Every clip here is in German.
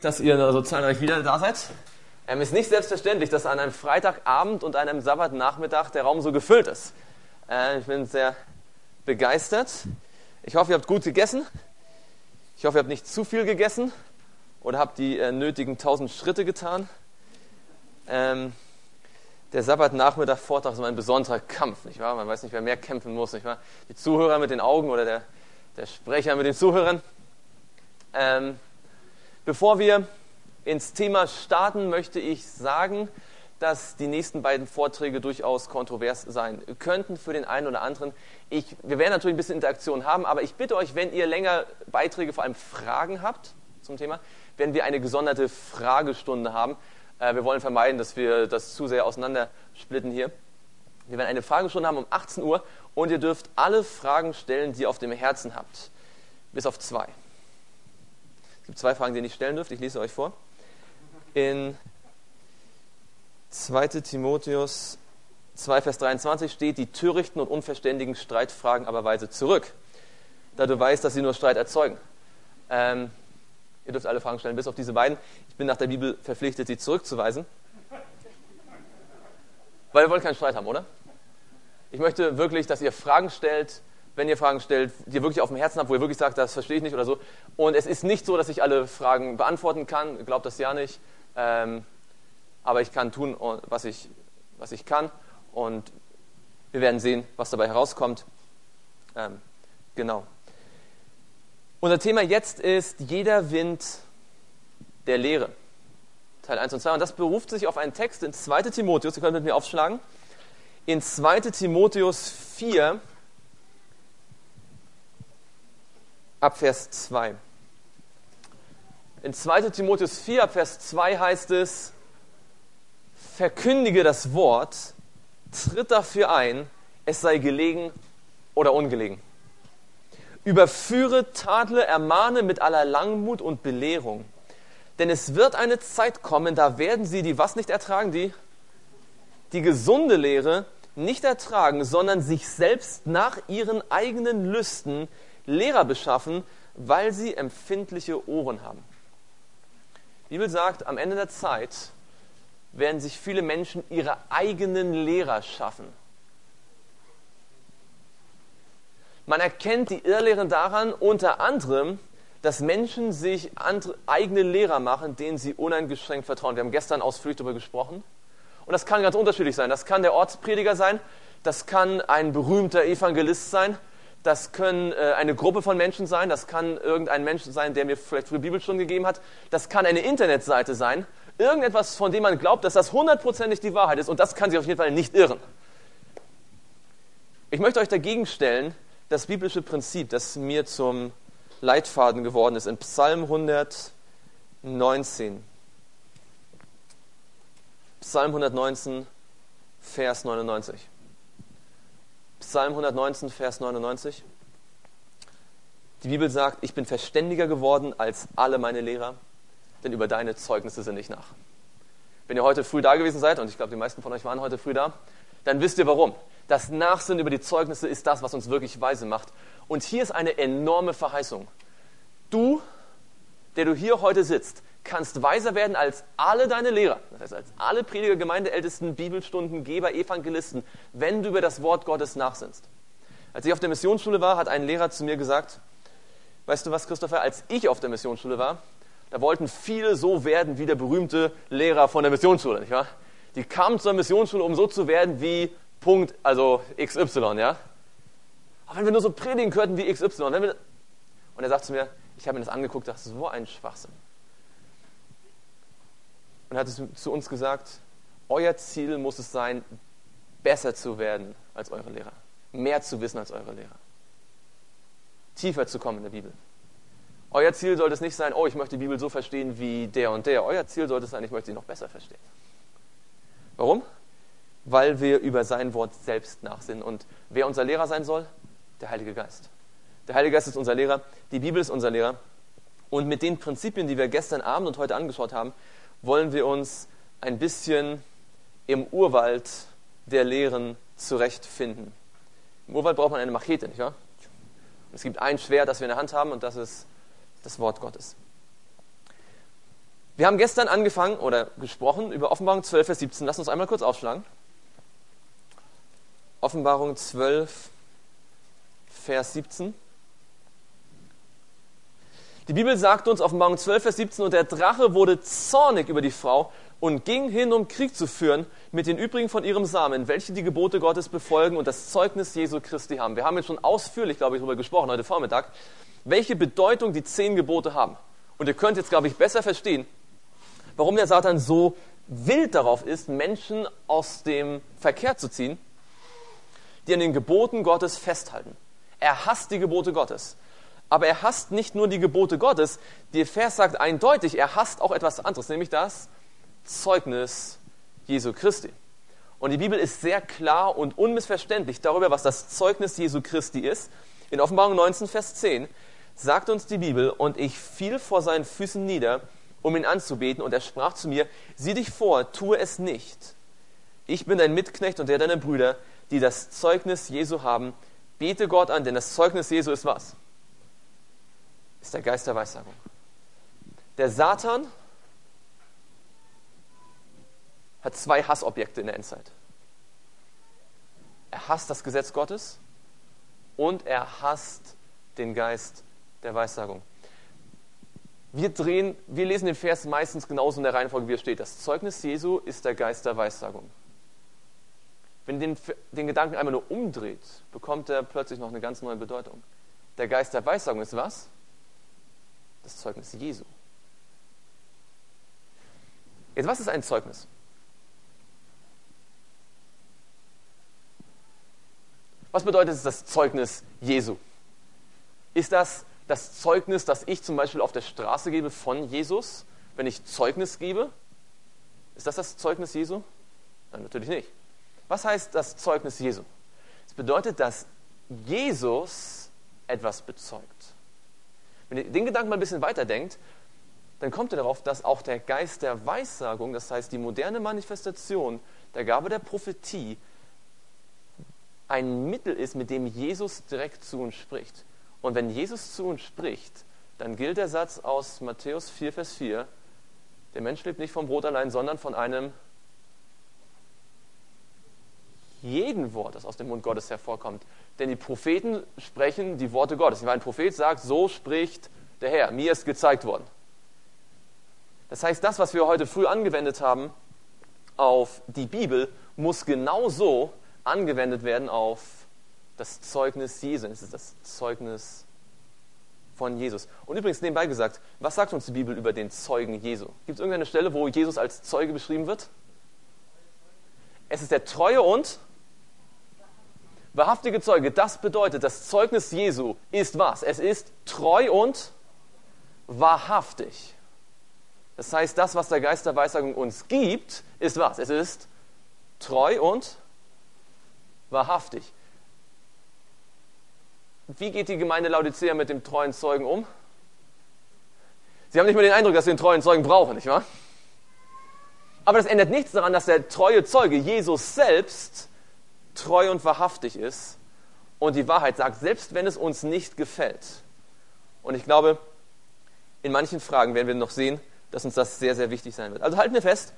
dass ihr so zahlreich wieder da seid. Es ist nicht selbstverständlich, dass an einem Freitagabend und einem Sabbatnachmittag der Raum so gefüllt ist. Ich bin sehr begeistert. Ich hoffe, ihr habt gut gegessen. Ich hoffe, ihr habt nicht zu viel gegessen oder habt die nötigen 1000 Schritte getan. Der Sabbatnachmittag-Vortrag ist immer ein besonderer Kampf, nicht wahr? Man weiß nicht, wer mehr kämpfen muss, nicht wahr? Die Zuhörer mit den Augen oder der Sprecher mit den Zuhörern. Bevor wir ins Thema starten, möchte ich sagen, dass die nächsten beiden Vorträge durchaus kontrovers sein könnten für den einen oder anderen. Wir werden natürlich ein bisschen Interaktion haben, aber ich bitte euch, wenn ihr länger Beiträge, vor allem Fragen habt zum Thema, werden wir eine gesonderte Fragestunde haben. Wir wollen vermeiden, dass wir das zu sehr auseinandersplitten hier. Wir werden eine Fragestunde haben um 18 Uhr und ihr dürft alle Fragen stellen, die ihr auf dem Herzen habt. Bis auf 2. Es gibt 2 Fragen, die ihr nicht stellen dürft. Ich lese euch vor. In 2. Timotheus 2, Vers 23 steht, die törichten und unverständigen Streitfragen aber weise zurück, da du weißt, dass sie nur Streit erzeugen. Ihr dürft alle Fragen stellen, bis auf diese beiden. Ich bin nach der Bibel verpflichtet, sie zurückzuweisen. Weil wir wollen keinen Streit haben, oder? Ich möchte wirklich, dass ihr Fragen stellt, wenn ihr Fragen stellt, die ihr wirklich auf dem Herzen habt, wo ihr wirklich sagt, das verstehe ich nicht oder so. Und es ist nicht so, dass ich alle Fragen beantworten kann. Glaubt das ja nicht. Aber ich kann tun, was ich kann. Und wir werden sehen, was dabei herauskommt. Genau. Unser Thema jetzt ist jeder Wind der Lehre. Teil 1 und 2. Und das beruft sich auf einen Text in 2. Timotheus. Ihr könnt mit mir aufschlagen. In 2. Timotheus 4, ab Vers 2. In 2. Timotheus 4, ab Vers 2 heißt es, verkündige das Wort, tritt dafür ein, es sei gelegen oder ungelegen. Überführe, tadle, ermahne mit aller Langmut und Belehrung. Denn es wird eine Zeit kommen, da werden sie die was nicht ertragen, die gesunde Lehre nicht ertragen, sondern sich selbst nach ihren eigenen Lüsten Lehrer beschaffen, weil sie empfindliche Ohren haben. Die Bibel sagt, am Ende der Zeit werden sich viele Menschen ihre eigenen Lehrer schaffen. Man erkennt die Irrlehren daran, unter anderem, dass Menschen sich eigene Lehrer machen, denen sie uneingeschränkt vertrauen. Wir haben gestern ausführlich darüber gesprochen. Und das kann ganz unterschiedlich sein. Das kann der Ortsprediger sein, das kann ein berühmter Evangelist sein, das können eine Gruppe von Menschen sein, das kann irgendein Mensch sein, der mir vielleicht früher Bibelstunden gegeben hat, das kann eine Internetseite sein, irgendetwas, von dem man glaubt, dass das 100% die Wahrheit ist und das kann sich auf jeden Fall nicht irren. Ich möchte euch dagegen stellen, das biblische Prinzip, das mir zum Leitfaden geworden ist, in Psalm 119. Psalm 119, Vers 99. Psalm 119, Vers 99. Die Bibel sagt, ich bin verständiger geworden als alle meine Lehrer, denn über deine Zeugnisse sinne ich nach. Wenn ihr heute früh da gewesen seid, und ich glaube, die meisten von euch waren heute früh da, dann wisst ihr warum. Das Nachsinnen über die Zeugnisse ist das, was uns wirklich weise macht. Und hier ist eine enorme Verheißung. Du, der du hier heute sitzt, kannst weiser werden als alle deine Lehrer, das heißt als alle Prediger, Gemeindeältesten, Bibelstundengeber, Evangelisten, wenn du über das Wort Gottes nachsinnst. Als ich auf der Missionsschule war, hat ein Lehrer zu mir gesagt, weißt du was, Christopher, als ich auf der Missionsschule war, da wollten viele so werden wie der berühmte Lehrer von der Missionsschule, nicht wahr? Die kamen zur Missionsschule, um so zu werden wie Punkt, also XY, ja? Aber wenn wir nur so predigen könnten wie XY, und er sagt zu mir, ich habe mir das angeguckt, das ist so ein Schwachsinn. Und er hat zu uns gesagt, euer Ziel muss es sein, besser zu werden als eure Lehrer, mehr zu wissen als eure Lehrer, tiefer zu kommen in der Bibel. Euer Ziel sollte es nicht sein, oh, ich möchte die Bibel so verstehen wie der und der. Euer Ziel sollte es sein, ich möchte sie noch besser verstehen. Warum? Weil wir über sein Wort selbst nachsinnen. Und wer unser Lehrer sein soll? Der Heilige Geist. Der Heilige Geist ist unser Lehrer, die Bibel ist unser Lehrer. Und mit den Prinzipien, die wir gestern Abend und heute angeschaut haben, wollen wir uns ein bisschen im Urwald der Lehren zurechtfinden. Im Urwald braucht man eine Machete, nicht wahr? Es gibt ein Schwert, das wir in der Hand haben, und das ist das Wort Gottes. Wir haben gestern angefangen oder gesprochen über Offenbarung 12, Vers 17. Lass uns einmal kurz aufschlagen. Offenbarung 12, Vers 17. Die Bibel sagt uns, Offenbarung 12, Vers 17, und der Drache wurde zornig über die Frau und ging hin, um Krieg zu führen mit den übrigen von ihrem Samen, welche die Gebote Gottes befolgen und das Zeugnis Jesu Christi haben. Wir haben jetzt schon ausführlich, glaube ich, darüber gesprochen heute Vormittag, welche Bedeutung die 10 Gebote haben. Und ihr könnt jetzt, glaube ich, besser verstehen, warum der Satan so wild darauf ist, Menschen aus dem Verkehr zu ziehen, die an den Geboten Gottes festhalten. Er hasst die Gebote Gottes. Aber er hasst nicht nur die Gebote Gottes, der Vers sagt eindeutig, er hasst auch etwas anderes, nämlich das Zeugnis Jesu Christi. Und die Bibel ist sehr klar und unmissverständlich darüber, was das Zeugnis Jesu Christi ist. In Offenbarung 19, Vers 10 sagt uns die Bibel, und ich fiel vor seinen Füßen nieder, um ihn anzubeten, und er sprach zu mir, sieh dich vor, tue es nicht. Ich bin dein Mitknecht und der deiner Brüder, die das Zeugnis Jesu haben. Bete Gott an, denn das Zeugnis Jesu ist was? Ist der Geist der Weissagung. Der Satan hat 2 Hassobjekte in der Endzeit. Er hasst das Gesetz Gottes und er hasst den Geist der Weissagung. Wir lesen den Vers meistens genauso in der Reihenfolge, wie er steht. Das Zeugnis Jesu ist der Geist der Weissagung. Wenn den Gedanken einmal nur umdreht, bekommt er plötzlich noch eine ganz neue Bedeutung. Der Geist der Weissagung ist was? Das Zeugnis Jesu. Jetzt, was ist ein Zeugnis? Was bedeutet das Zeugnis Jesu? Ist das Zeugnis, das ich zum Beispiel auf der Straße gebe von Jesus, wenn ich Zeugnis gebe? Ist das Zeugnis Jesu? Nein, natürlich nicht. Was heißt das Zeugnis Jesu? Es bedeutet, dass Jesus etwas bezeugt. Wenn ihr den Gedanken mal ein bisschen weiterdenkt, dann kommt ihr darauf, dass auch der Geist der Weissagung, das heißt die moderne Manifestation der Gabe der Prophetie, ein Mittel ist, mit dem Jesus direkt zu uns spricht. Und wenn Jesus zu uns spricht, dann gilt der Satz aus Matthäus 4, Vers 4, der Mensch lebt nicht vom Brot allein, sondern von einem jeden Wort, das aus dem Mund Gottes hervorkommt. Denn die Propheten sprechen die Worte Gottes. Ein Prophet sagt, so spricht der Herr, mir ist gezeigt worden. Das heißt, das, was wir heute früh angewendet haben auf die Bibel, muss genauso angewendet werden auf das Zeugnis Jesu. Es ist das Zeugnis von Jesus. Und übrigens nebenbei gesagt, was sagt uns die Bibel über den Zeugen Jesu? Gibt es irgendeine Stelle, wo Jesus als Zeuge beschrieben wird? Es ist der treue und wahrhaftige Zeuge. Das bedeutet, das Zeugnis Jesu ist was? Es ist treu und wahrhaftig. Das heißt, das, was der Geist der Weissagung uns gibt, ist was? Es ist treu und wahrhaftig. Wie geht die Gemeinde Laodicea mit dem treuen Zeugen um? Sie haben nicht mehr den Eindruck, dass sie einen treuen Zeugen brauchen, nicht wahr? Aber das ändert nichts daran, dass der treue Zeuge, Jesus selbst, treu und wahrhaftig ist und die Wahrheit sagt, selbst wenn es uns nicht gefällt. Und ich glaube, in manchen Fragen werden wir noch sehen, dass uns das sehr, sehr wichtig sein wird. Also halten wir fest,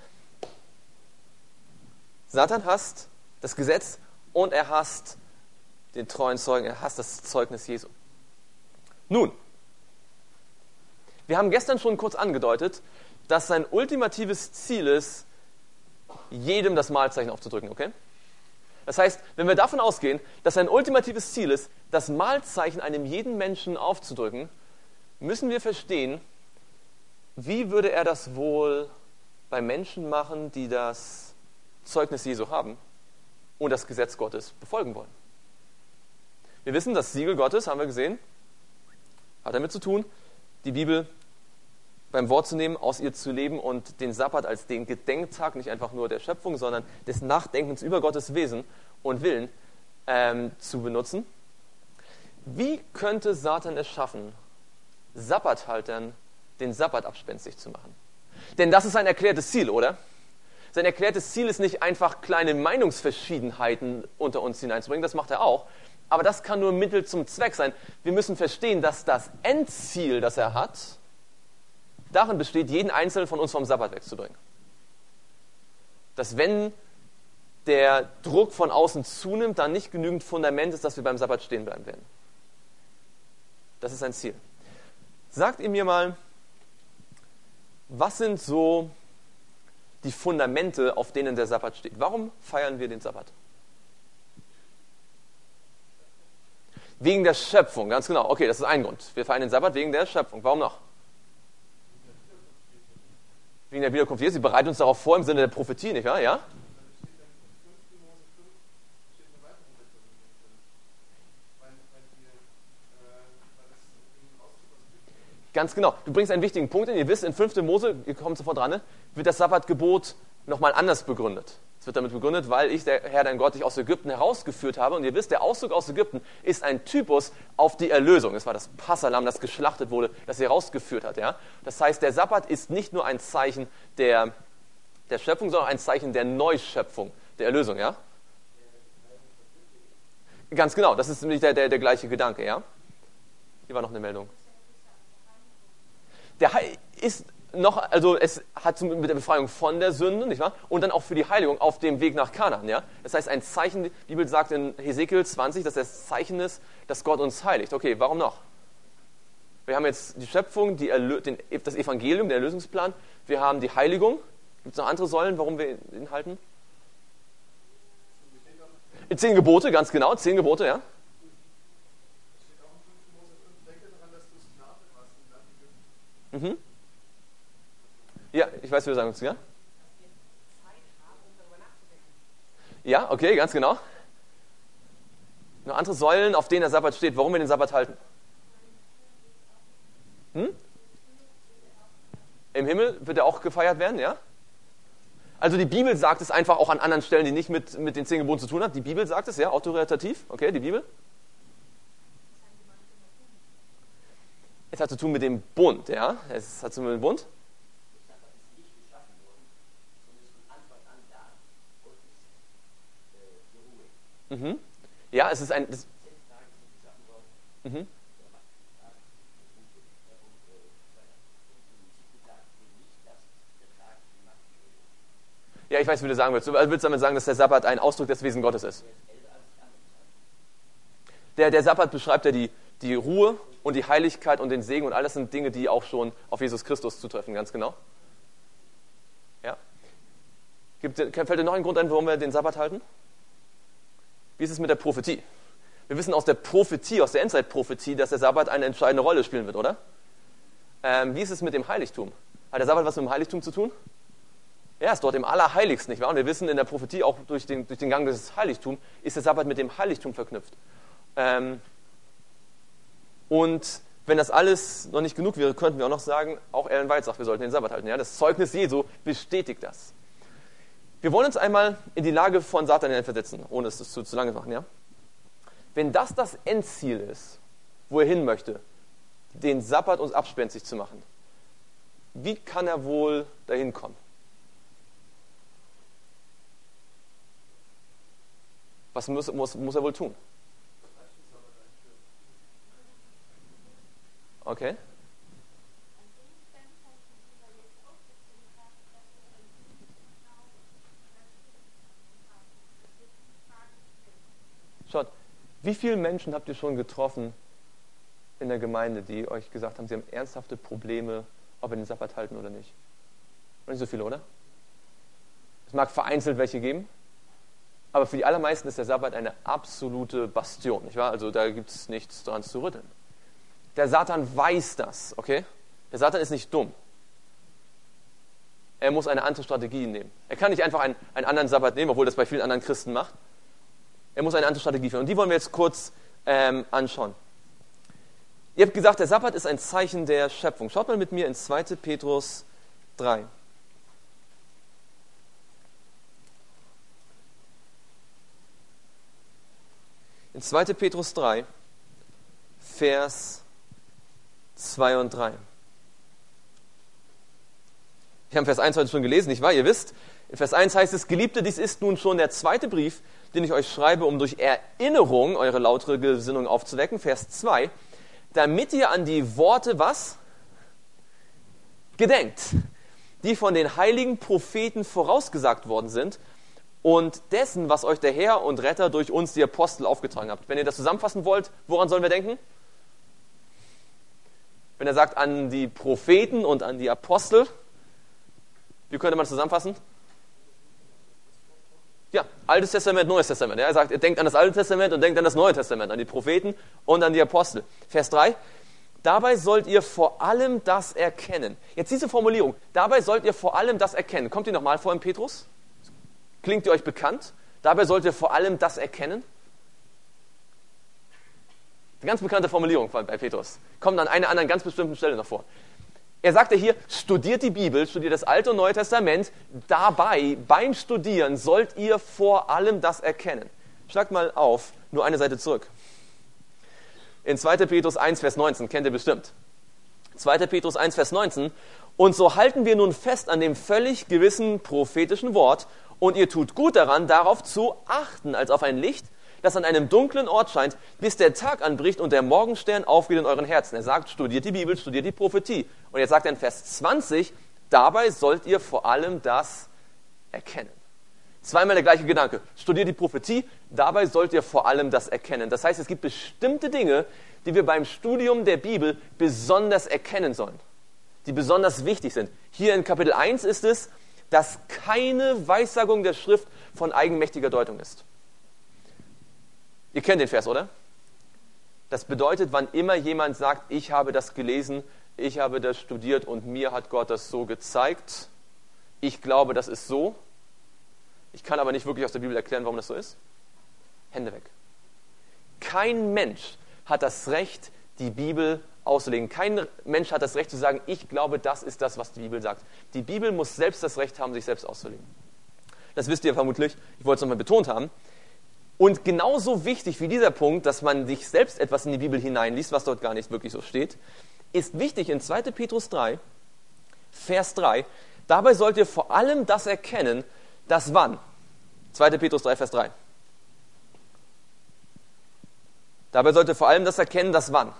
Satan hasst das Gesetz und er hasst den treuen Zeugen, er hasst das Zeugnis Jesu. Nun, wir haben gestern schon kurz angedeutet, dass sein ultimatives Ziel ist, jedem das Mahlzeichen aufzudrücken, okay? Das heißt, wenn wir davon ausgehen, dass sein ultimatives Ziel ist, das Mahlzeichen einem jeden Menschen aufzudrücken, müssen wir verstehen, wie würde er das wohl bei Menschen machen, die das Zeugnis Jesu haben und das Gesetz Gottes befolgen wollen. Wir wissen, das Siegel Gottes, haben wir gesehen, hat damit zu tun, die Bibel beim Wort zu nehmen, aus ihr zu leben und den Sabbat als den Gedenktag, nicht einfach nur der Schöpfung, sondern des Nachdenkens über Gottes Wesen und Willen zu benutzen. Wie könnte Satan es schaffen, Sabbathaltern den Sabbat abspenstig zu machen? Denn das ist sein erklärtes Ziel, oder? Sein erklärtes Ziel ist nicht einfach kleine Meinungsverschiedenheiten unter uns hineinzubringen, das macht er auch, aber das kann nur Mittel zum Zweck sein. Wir müssen verstehen, dass das Endziel, das er hat, darin besteht, jeden Einzelnen von uns vom Sabbat wegzubringen. Dass wenn der Druck von außen zunimmt, dann nicht genügend Fundament ist, dass wir beim Sabbat stehen bleiben werden. Das ist ein Ziel. Sagt ihr mir mal, was sind so die Fundamente, auf denen der Sabbat steht? Warum feiern wir den Sabbat? Wegen der Schöpfung, ganz genau. Okay, das ist ein Grund. Wir feiern den Sabbat wegen der Schöpfung. Warum noch? Wegen der Wiederkunft Jesu. Sie bereiten uns darauf vor im Sinne der Prophetie, nicht wahr? Ja? Ganz genau. Du bringst einen wichtigen Punkt in. Ihr wisst, in 5. Mose, ihr kommt sofort dran, wird das Sabbatgebot nochmal anders begründet. Es wird damit begründet, weil ich, der Herr, dein Gott, dich aus Ägypten herausgeführt habe. Und ihr wisst, der Auszug aus Ägypten ist ein Typus auf die Erlösung. Es war das Passahlamm, das geschlachtet wurde, das sie herausgeführt hat. Ja? Das heißt, der Sabbat ist nicht nur ein Zeichen der Schöpfung, sondern ein Zeichen der Neuschöpfung, der Erlösung. Ja? Ganz genau, das ist nämlich der gleiche Gedanke. Ja? Hier war noch eine Meldung. Der ist noch, also es hat mit der Befreiung von der Sünde, nicht wahr? Und dann auch für die Heiligung auf dem Weg nach Kanaan, ja? Das heißt, ein Zeichen, die Bibel sagt in Hesekiel 20, dass das Zeichen ist, dass Gott uns heiligt. Okay, warum noch? Wir haben jetzt die Schöpfung, das Evangelium, der Erlösungsplan. Wir haben die Heiligung. Gibt es noch andere Säulen, warum wir ihn halten? 10 Gebote, ganz genau, 10 Gebote, ja? Mhm. Ja, ich weiß, wie du sagen willst, ja? Ja, okay, ganz genau. Noch andere Säulen, auf denen der Sabbat steht, warum wir den Sabbat halten. Im Himmel wird er auch gefeiert werden, ja? Also die Bibel sagt es einfach auch an anderen Stellen, die nicht mit den 10 Geboten zu tun hat. Die Bibel sagt es, ja, autoritativ. Okay, die Bibel. Es hat zu tun mit dem Bund, ja? Es hat zu tun mit dem Bund. Mhm. Ja, es ist ein... Mhm. Ja, ich weiß, wie du sagen willst. Du willst damit sagen, dass der Sabbat ein Ausdruck des Wesens Gottes ist. Der Sabbat beschreibt ja die Ruhe und die Heiligkeit und den Segen und all das sind Dinge, die auch schon auf Jesus Christus zutreffen, ganz genau. Ja. Fällt dir noch ein Grund ein, warum wir den Sabbat halten? Wie ist es mit der Prophetie? Wir wissen aus der Prophetie, aus der Endzeitprophetie, dass der Sabbat eine entscheidende Rolle spielen wird, oder? Wie ist es mit dem Heiligtum? Hat der Sabbat was mit dem Heiligtum zu tun? Ja, ist dort im Allerheiligsten, nicht wahr? Und wir wissen in der Prophetie, auch durch den Gang des Heiligtums, ist der Sabbat mit dem Heiligtum verknüpft. Und wenn das alles noch nicht genug wäre, könnten wir auch noch sagen, auch Ellen White sagt, wir sollten den Sabbat halten. Ja? Das Zeugnis Jesu bestätigt das. Wir wollen uns einmal in die Lage von Satan hineinversetzen, ohne es zu lange zu machen. Ja? Wenn das Endziel ist, wo er hin möchte, den Sabbat uns abspenstig zu machen, wie kann er wohl dahin kommen? Was muss er wohl tun? Okay. Schaut, wie viele Menschen habt ihr schon getroffen in der Gemeinde, die euch gesagt haben, sie haben ernsthafte Probleme, ob wir den Sabbat halten oder nicht? Noch nicht so viele, oder? Es mag vereinzelt welche geben, aber für die allermeisten ist der Sabbat eine absolute Bastion, nicht wahr? Also da gibt es nichts dran zu rütteln. Der Satan weiß das, okay? Der Satan ist nicht dumm. Er muss eine andere Strategie nehmen. Er kann nicht einfach einen anderen Sabbat nehmen, obwohl das bei vielen anderen Christen macht. Er muss eine andere Strategie finden. Und die wollen wir jetzt kurz anschauen. Ihr habt gesagt, der Sabbat ist ein Zeichen der Schöpfung. Schaut mal mit mir in 2. Petrus 3. In 2. Petrus 3, Vers 2 und 3. Ich habe Vers 1 heute schon gelesen, nicht wahr? Ihr wisst, in Vers 1 heißt es, Geliebte, dies ist nun schon der zweite Brief, den ich euch schreibe, um durch Erinnerung eure lautere Gesinnung aufzuwecken. Vers 2, damit ihr an die Worte, was? gedenkt, die von den heiligen Propheten vorausgesagt worden sind und dessen, was euch der Herr und Retter durch uns, die Apostel, aufgetragen habt. Wenn ihr das zusammenfassen wollt, woran sollen wir denken? Wenn er sagt an die Propheten und an die Apostel, wie könnte man das zusammenfassen? Ja, Altes Testament, Neues Testament. Ja, er sagt, ihr denkt an das Alte Testament und denkt an das Neue Testament, an die Propheten und an die Apostel. Vers 3, dabei sollt ihr vor allem das erkennen. Jetzt diese Formulierung, dabei sollt ihr vor allem das erkennen. Kommt die nochmal vor im Petrus? Klingt die euch bekannt? Dabei sollt ihr vor allem das erkennen. Eine ganz bekannte Formulierung bei Petrus. Kommt an einer anderen ganz bestimmten Stelle noch vor. Er sagte hier, studiert die Bibel, studiert das Alte und Neue Testament. Dabei, beim Studieren, sollt ihr vor allem das erkennen. Schlagt mal auf, nur eine Seite zurück. In 2. Petrus 1, Vers 19, kennt ihr bestimmt. 2. Petrus 1, Vers 19. Und so halten wir nun fest an dem völlig gewissen prophetischen Wort, und ihr tut gut daran, darauf zu achten, als auf ein Licht, das an einem dunklen Ort scheint, bis der Tag anbricht und der Morgenstern aufgeht in euren Herzen. Er sagt, studiert die Bibel, studiert die Prophetie. Und jetzt sagt er in Vers 20, dabei sollt ihr vor allem das erkennen. Zweimal der gleiche Gedanke. Studiert die Prophetie, dabei sollt ihr vor allem das erkennen. Das heißt, es gibt bestimmte Dinge, die wir beim Studium der Bibel besonders erkennen sollen, die besonders wichtig sind. Hier in Kapitel 1 ist es, dass keine Weissagung der Schrift von eigenmächtiger Deutung ist. Ihr kennt den Vers, oder? Das bedeutet, wann immer jemand sagt, ich habe das gelesen, ich habe das studiert und mir hat Gott das so gezeigt, ich glaube, das ist so, ich kann aber nicht wirklich aus der Bibel erklären, warum das so ist, Hände weg. Kein Mensch hat das Recht, die Bibel auszulegen. Kein Mensch hat das Recht zu sagen, ich glaube, das ist das, was die Bibel sagt. Die Bibel muss selbst das Recht haben, sich selbst auszulegen. Das wisst ihr vermutlich, ich wollte es nochmal betont haben. Und genauso wichtig wie dieser Punkt, dass man sich selbst etwas in die Bibel hineinliest, was dort gar nicht wirklich so steht, ist wichtig in 2. Petrus 3, Vers 3, dabei sollt ihr vor allem das erkennen, dass wann? 2. Petrus 3, Vers 3. Dabei sollt ihr vor allem das erkennen, dass wann?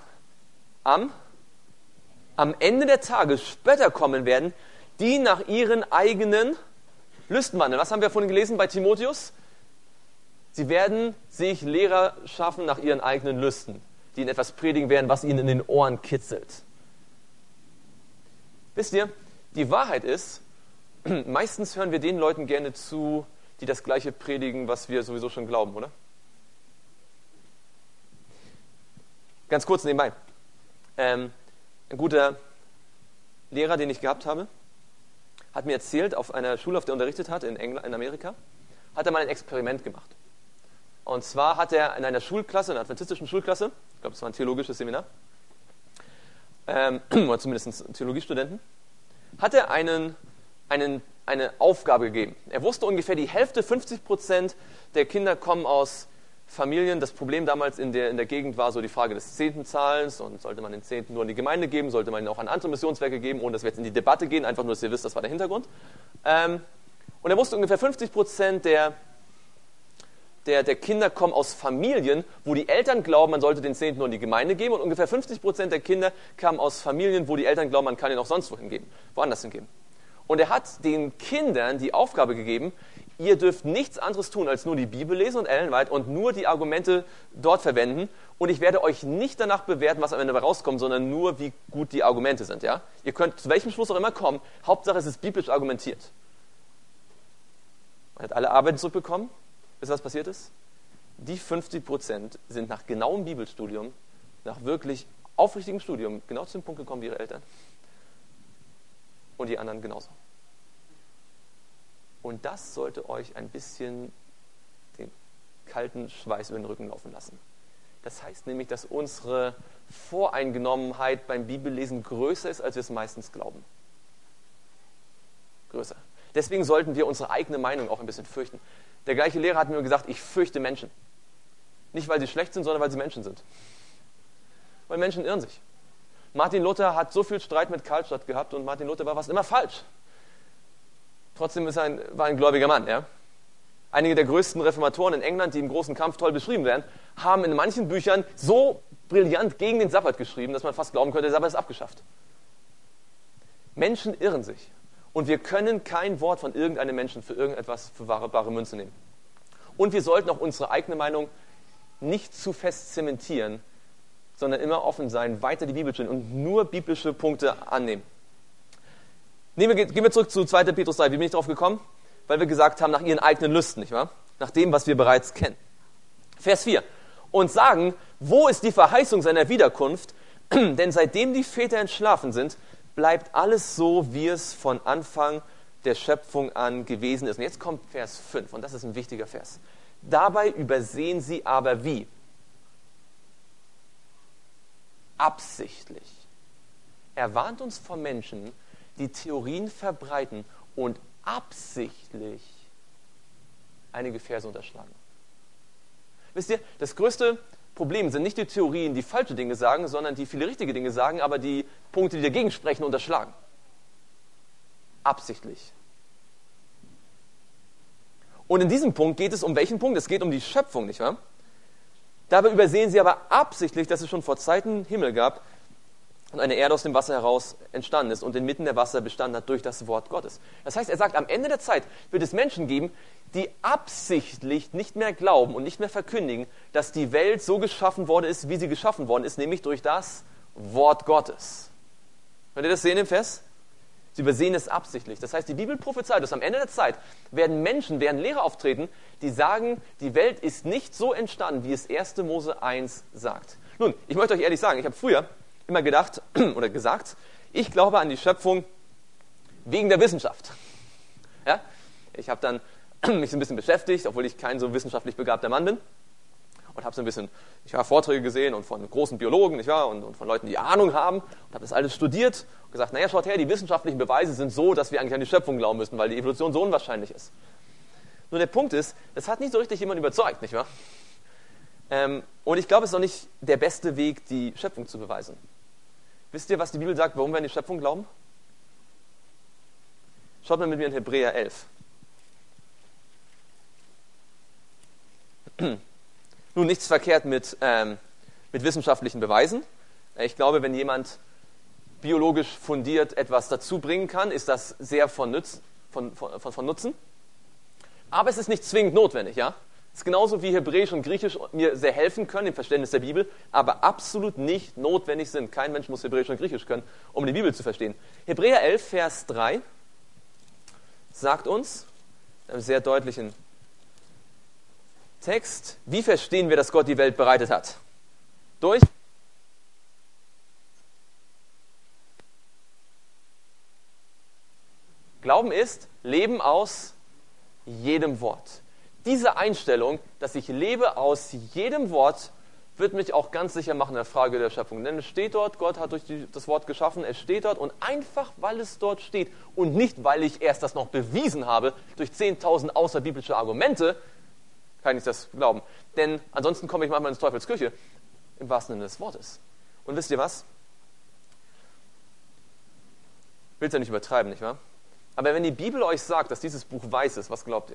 Am Ende der Tage Spötter kommen werden, die nach ihren eigenen Lüsten wandeln. Was haben wir vorhin gelesen bei Timotheus? Sie werden sich Lehrer schaffen nach ihren eigenen Lüsten, die ihnen etwas predigen werden, was ihnen in den Ohren kitzelt. Wisst ihr, die Wahrheit ist, meistens hören wir den Leuten gerne zu, die das Gleiche predigen, was wir sowieso schon glauben, oder? Ganz kurz nebenbei. Ein guter Lehrer, den ich gehabt habe, hat mir erzählt, auf einer Schule, auf der er unterrichtet hat, in Amerika, hat er mal ein Experiment gemacht. Und zwar hat er in einer Schulklasse, einer adventistischen Schulklasse, ich glaube, es war ein theologisches Seminar, oder zumindest Theologiestudenten, hat er eine Aufgabe gegeben. Er wusste ungefähr, die Hälfte, 50% der Kinder kommen aus Familien. Das Problem damals in der Gegend war so die Frage des Zehntenzahlens und sollte man den Zehnten nur in die Gemeinde geben, sollte man ihn auch an andere Missionswerke geben, ohne dass wir jetzt in die Debatte gehen, einfach nur, dass ihr wisst, das war der Hintergrund. Und er wusste, ungefähr 50% der Kinder kommen aus Familien, wo die Eltern glauben, man sollte den Zehnten nur in die Gemeinde geben, und ungefähr 50% der Kinder kamen aus Familien, wo die Eltern glauben, man kann ihn auch sonst wohin geben, woanders hingeben. Und er hat den Kindern die Aufgabe gegeben, ihr dürft nichts anderes tun, als nur die Bibel lesen und ellenweit und nur die Argumente dort verwenden, und ich werde euch nicht danach bewerten, was am Ende dabei rauskommt, sondern nur, wie gut die Argumente sind. Ja? Ihr könnt zu welchem Schluss auch immer kommen, Hauptsache es ist biblisch argumentiert. Man hat alle Arbeiten zurückbekommen. Wisst ihr, was passiert ist? Die 50% sind nach genauem Bibelstudium, nach wirklich aufrichtigem Studium, genau zu dem Punkt gekommen wie ihre Eltern. Und die anderen genauso. Und das sollte euch ein bisschen den kalten Schweiß über den Rücken laufen lassen. Das heißt nämlich, dass unsere Voreingenommenheit beim Bibellesen größer ist, als wir es meistens glauben. Größer. Deswegen sollten wir unsere eigene Meinung auch ein bisschen fürchten. Der gleiche Lehrer hat mir gesagt, ich fürchte Menschen. Nicht, weil sie schlecht sind, sondern weil sie Menschen sind. Weil Menschen irren sich. Martin Luther hat so viel Streit mit Karlstadt gehabt und Martin Luther war fast immer falsch. Trotzdem war ein gläubiger Mann. Ja? Einige der größten Reformatoren in England, die im großen Kampf toll beschrieben werden, haben in manchen Büchern so brillant gegen den Sabbat geschrieben, dass man fast glauben könnte, der Sabbat ist abgeschafft. Menschen irren sich. Und wir können kein Wort von irgendeinem Menschen für irgendetwas für bare Münze nehmen. Und wir sollten auch unsere eigene Meinung nicht zu fest zementieren, sondern immer offen sein, weiter die Bibel studieren und nur biblische Punkte annehmen. Gehen wir zurück zu 2. Petrus 3. Wie bin ich darauf gekommen? Weil wir gesagt haben, nach ihren eigenen Lüsten, nicht wahr? Nach dem, was wir bereits kennen. Vers 4. Und sagen, wo ist die Verheißung seiner Wiederkunft? Denn seitdem die Väter entschlafen sind, bleibt alles so, wie es von Anfang der Schöpfung an gewesen ist. Und jetzt kommt Vers 5, und das ist ein wichtiger Vers. Dabei übersehen sie aber wie? Absichtlich. Er warnt uns vor Menschen, die Theorien verbreiten und absichtlich einige Verse unterschlagen. Wisst ihr, das größte Problem sind nicht die Theorien, die falsche Dinge sagen, sondern die viele richtige Dinge sagen, aber die Punkte, die dagegen sprechen, unterschlagen. Absichtlich. Und in diesem Punkt geht es um welchen Punkt? Es geht um die Schöpfung, nicht wahr? Dabei übersehen sie aber absichtlich, dass es schon vor Zeiten Himmel gab und eine Erde aus dem Wasser heraus entstanden ist und inmitten der Wasser bestanden hat durch das Wort Gottes. Das heißt, er sagt, am Ende der Zeit wird es Menschen geben, die absichtlich nicht mehr glauben und nicht mehr verkündigen, dass die Welt so geschaffen worden ist, wie sie geschaffen worden ist, nämlich durch das Wort Gottes. Könnt ihr das sehen im Vers? Sie übersehen es absichtlich. Das heißt, die Bibel prophezeit, dass am Ende der Zeit werden Lehrer auftreten, die sagen, die Welt ist nicht so entstanden, wie es 1. Mose 1 sagt. Nun, ich möchte euch ehrlich sagen, ich habe früher immer gedacht oder gesagt, ich glaube an die Schöpfung wegen der Wissenschaft. Ja? Ich habe dann mich so ein bisschen beschäftigt, obwohl ich kein so wissenschaftlich begabter Mann bin. Und habe so ein bisschen Vorträge gesehen und von großen Biologen, nicht wahr? Und von Leuten, die Ahnung haben. Und habe das alles studiert und gesagt, naja, schaut her, die wissenschaftlichen Beweise sind so, dass wir eigentlich an die Schöpfung glauben müssen, weil die Evolution so unwahrscheinlich ist. Nur der Punkt ist, das hat nicht so richtig jemand überzeugt, nicht wahr? Und ich glaube, es ist auch nicht der beste Weg, die Schöpfung zu beweisen. Wisst ihr, was die Bibel sagt, warum wir an die Schöpfung glauben? Schaut mal mit mir in Hebräer 11. Nun, nichts verkehrt mit wissenschaftlichen Beweisen. Ich glaube, wenn jemand biologisch fundiert etwas dazu bringen kann, ist das sehr von Nutzen. Aber es ist nicht zwingend notwendig, ja? Es ist genauso wie Hebräisch und Griechisch mir sehr helfen können im Verständnis der Bibel, aber absolut nicht notwendig sind. Kein Mensch muss Hebräisch und Griechisch können, um die Bibel zu verstehen. Hebräer 11, Vers 3 sagt uns, in einem sehr deutlichen Text, wie verstehen wir, dass Gott die Welt bereitet hat? Durch Glauben ist Leben aus jedem Wort. Diese Einstellung, dass ich lebe aus jedem Wort, wird mich auch ganz sicher machen in der Frage der Schöpfung. Denn es steht dort, Gott hat durch das Wort geschaffen, es steht dort und einfach, weil es dort steht und nicht, weil ich erst das noch bewiesen habe durch 10.000 außerbiblische Argumente, kann ich das glauben. Denn ansonsten komme ich manchmal ins Teufels Küche, im wahrsten Sinne des Wortes. Und wisst ihr was? Ich will es ja nicht übertreiben, nicht wahr? Aber wenn die Bibel euch sagt, dass dieses Buch weiß ist, was glaubt ihr?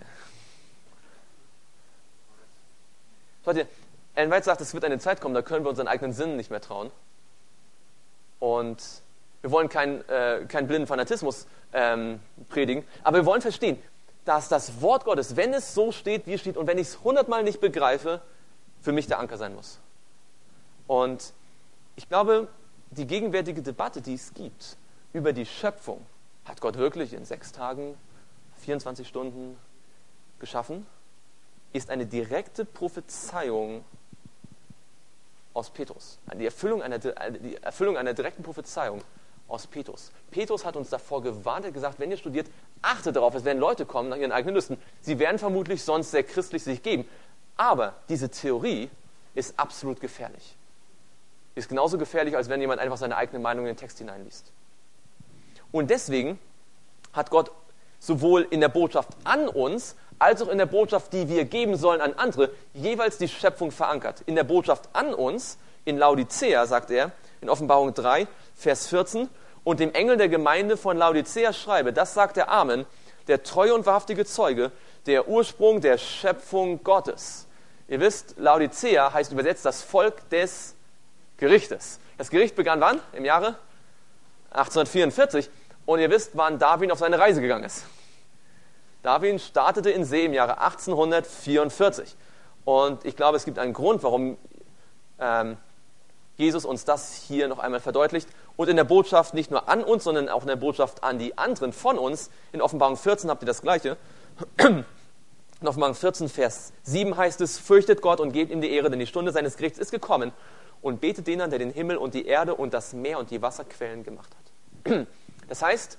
Schaut ihr, Ellen White sagt, es wird eine Zeit kommen, da können wir unseren eigenen Sinnen nicht mehr trauen. Und wir wollen keinen blinden Fanatismus predigen, aber wir wollen verstehen, dass das Wort Gottes, wenn es so steht, wie es steht, und wenn ich es 100-mal nicht begreife, für mich der Anker sein muss. Und ich glaube, die gegenwärtige Debatte, die es gibt über die Schöpfung, hat Gott wirklich in 6 Tagen, 24 Stunden geschaffen, ist eine direkte Prophezeiung aus Petrus. Die Erfüllung einer direkten Prophezeiung aus Petrus. Petrus hat uns davor gewarnt, er hat gesagt, wenn ihr studiert, achtet darauf, es werden Leute kommen nach ihren eigenen Lüsten. Sie werden vermutlich sonst sehr christlich sich geben. Aber diese Theorie ist absolut gefährlich. Ist genauso gefährlich, als wenn jemand einfach seine eigene Meinung in den Text hineinliest. Und deswegen hat Gott sowohl in der Botschaft an uns, als auch in der Botschaft, die wir geben sollen an andere, jeweils die Schöpfung verankert. In der Botschaft an uns, in Laodicea, sagt er, in Offenbarung 3, Vers 14, und dem Engel der Gemeinde von Laodicea schreibe, das sagt der Amen, der treue und wahrhaftige Zeuge, der Ursprung der Schöpfung Gottes. Ihr wisst, Laodicea heißt übersetzt das Volk des Gerichtes. Das Gericht begann wann? Im Jahre 1844. Und ihr wisst, wann Darwin auf seine Reise gegangen ist. Darwin startete in See im Jahre 1844. Und ich glaube, es gibt einen Grund, warum Jesus uns das hier noch einmal verdeutlicht. Und in der Botschaft nicht nur an uns, sondern auch in der Botschaft an die anderen von uns. In Offenbarung 14 habt ihr das Gleiche. In Offenbarung 14, Vers 7 heißt es, fürchtet Gott und gebt ihm die Ehre, denn die Stunde seines Gerichts ist gekommen. Und betet den an, der den Himmel und die Erde und das Meer und die Wasserquellen gemacht hat. Das heißt,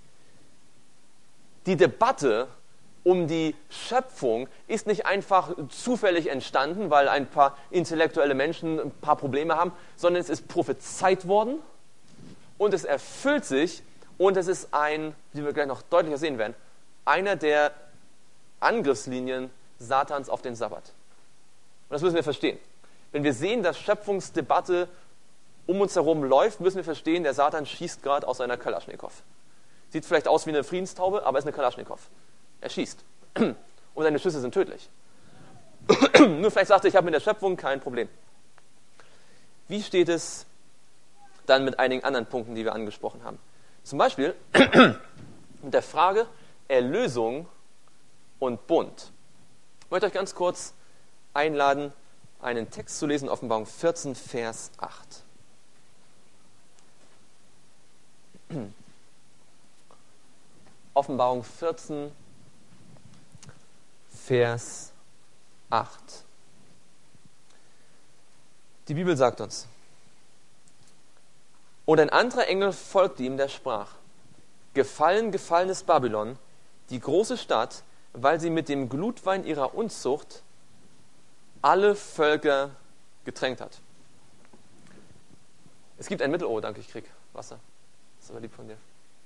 die Debatte um die Schöpfung ist nicht einfach zufällig entstanden, weil ein paar intellektuelle Menschen ein paar Probleme haben, sondern es ist prophezeit worden und es erfüllt sich und es ist wie wir gleich noch deutlicher sehen werden, einer der Angriffslinien Satans auf den Sabbat. Und das müssen wir verstehen. Wenn wir sehen, dass Schöpfungsdebatte um uns herum läuft, müssen wir verstehen, der Satan schießt gerade aus seiner Kalaschnikow. Sieht vielleicht aus wie eine Friedenstaube, aber ist eine Kalaschnikow. Er schießt. Und seine Schüsse sind tödlich. Nur vielleicht sagt er, ich habe mit der Schöpfung kein Problem. Wie steht es dann mit einigen anderen Punkten, die wir angesprochen haben? Zum Beispiel mit der Frage Erlösung und Bund. Ich möchte euch ganz kurz einladen, einen Text zu lesen, Offenbarung 14, Vers 8. Offenbarung 14, Vers 8. Die Bibel sagt uns, und ein anderer Engel folgte ihm, der sprach, gefallen, gefallenes Babylon, die große Stadt, weil sie mit dem Glutwein ihrer Unzucht alle Völker getränkt hat. Es gibt ein Mittel, oh danke, ich krieg Wasser. Das ist aber lieb von dir.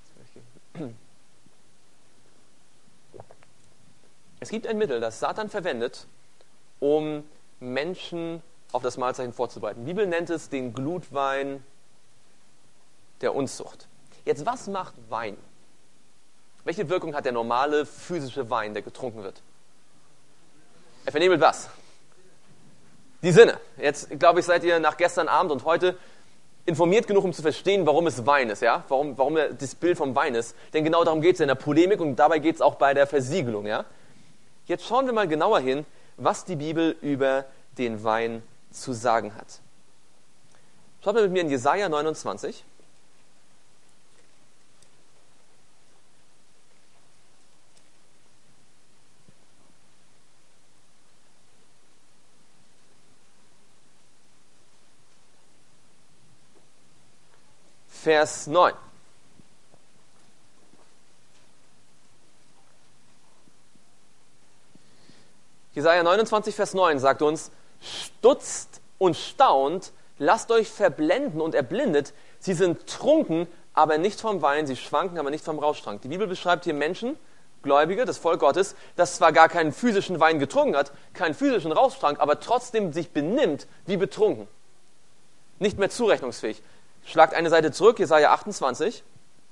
Es gibt ein Mittel, das Satan verwendet, um Menschen auf das Mahlzeichen vorzubereiten. Die Bibel nennt es den Glutwein der Unzucht. Jetzt, was macht Wein? Welche Wirkung hat der normale physische Wein, der getrunken wird? Er vernebelt was? Die Sinne. Jetzt, glaube ich, seid ihr nach gestern Abend und heute informiert genug, um zu verstehen, warum es Wein ist, ja? Warum das Bild vom Wein ist. Denn genau darum geht es in der Polemik und dabei geht es auch bei der Versiegelung, ja? Jetzt schauen wir mal genauer hin, was die Bibel über den Wein zu sagen hat. Schaut mal mit mir in Jesaja 29. Vers 9. Jesaja 29, Vers 9 sagt uns, stutzt und staunt, lasst euch verblenden und erblindet. Sie sind trunken, aber nicht vom Wein, sie schwanken, aber nicht vom Rauschtrank. Die Bibel beschreibt hier Menschen, Gläubige, das Volk Gottes, das zwar gar keinen physischen Wein getrunken hat, keinen physischen Rauschtrank, aber trotzdem sich benimmt wie betrunken. Nicht mehr zurechnungsfähig. Schlagt eine Seite zurück, Jesaja 28,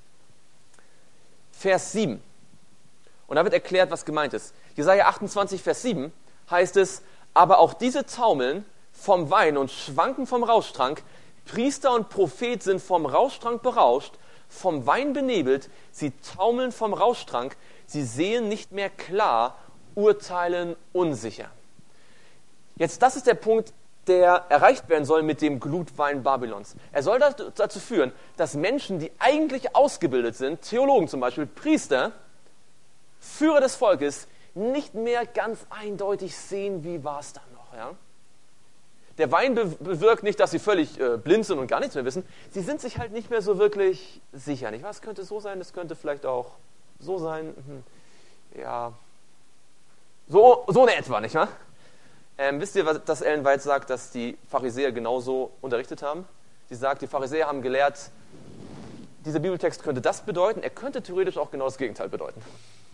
Vers 7. Und da wird erklärt, was gemeint ist. Jesaja 28, Vers 7 heißt es, aber auch diese taumeln vom Wein und schwanken vom Rauschtrank. Priester und Prophet sind vom Rauschtrank berauscht, vom Wein benebelt. Sie taumeln vom Rauschtrank. Sie sehen nicht mehr klar, urteilen unsicher. Jetzt, das ist der Punkt, der erreicht werden soll mit dem Glutwein Babylons. Er soll dazu führen, dass Menschen, die eigentlich ausgebildet sind, Theologen zum Beispiel, Priester, Führer des Volkes, nicht mehr ganz eindeutig sehen, wie war es dann noch. Ja? Der Wein bewirkt nicht, dass sie völlig blind sind und gar nichts mehr wissen. Sie sind sich halt nicht mehr so wirklich sicher. Nicht wahr? Es könnte so sein, es könnte vielleicht auch so sein. Ja, so in etwa, nicht wahr? Wisst ihr, dass Ellen White sagt, dass die Pharisäer genauso unterrichtet haben? Sie sagt, die Pharisäer haben gelehrt, dieser Bibeltext könnte das bedeuten, er könnte theoretisch auch genau das Gegenteil bedeuten.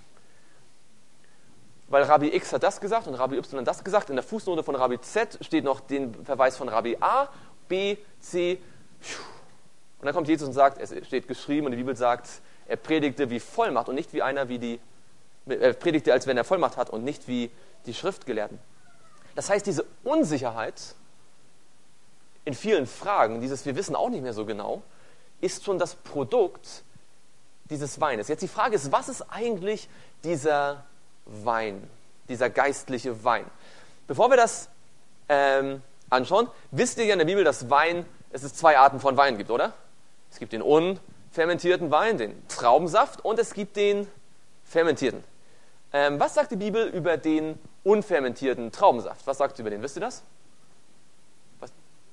Weil Rabbi X hat das gesagt und Rabbi Y das gesagt. In der Fußnote von Rabbi Z steht noch den Verweis von Rabbi A, B, C. Und dann kommt Jesus und sagt, es steht geschrieben und die Bibel sagt, er predigte wie Vollmacht und nicht wie einer er predigte, als wenn er Vollmacht hat und nicht wie die Schriftgelehrten. Das heißt, diese Unsicherheit in vielen Fragen, wir wissen auch nicht mehr so genau, ist schon das Produkt dieses Weines. Jetzt die Frage ist, was ist eigentlich dieser Wein, dieser geistliche Wein? Bevor wir das anschauen, wisst ihr ja in der Bibel, dass es zwei Arten von Wein gibt, oder? Es gibt den unfermentierten Wein, den Traubensaft, und es gibt den fermentierten. Was sagt die Bibel über den unfermentierten Traubensaft? Was sagt sie über den? Wisst ihr das? Was?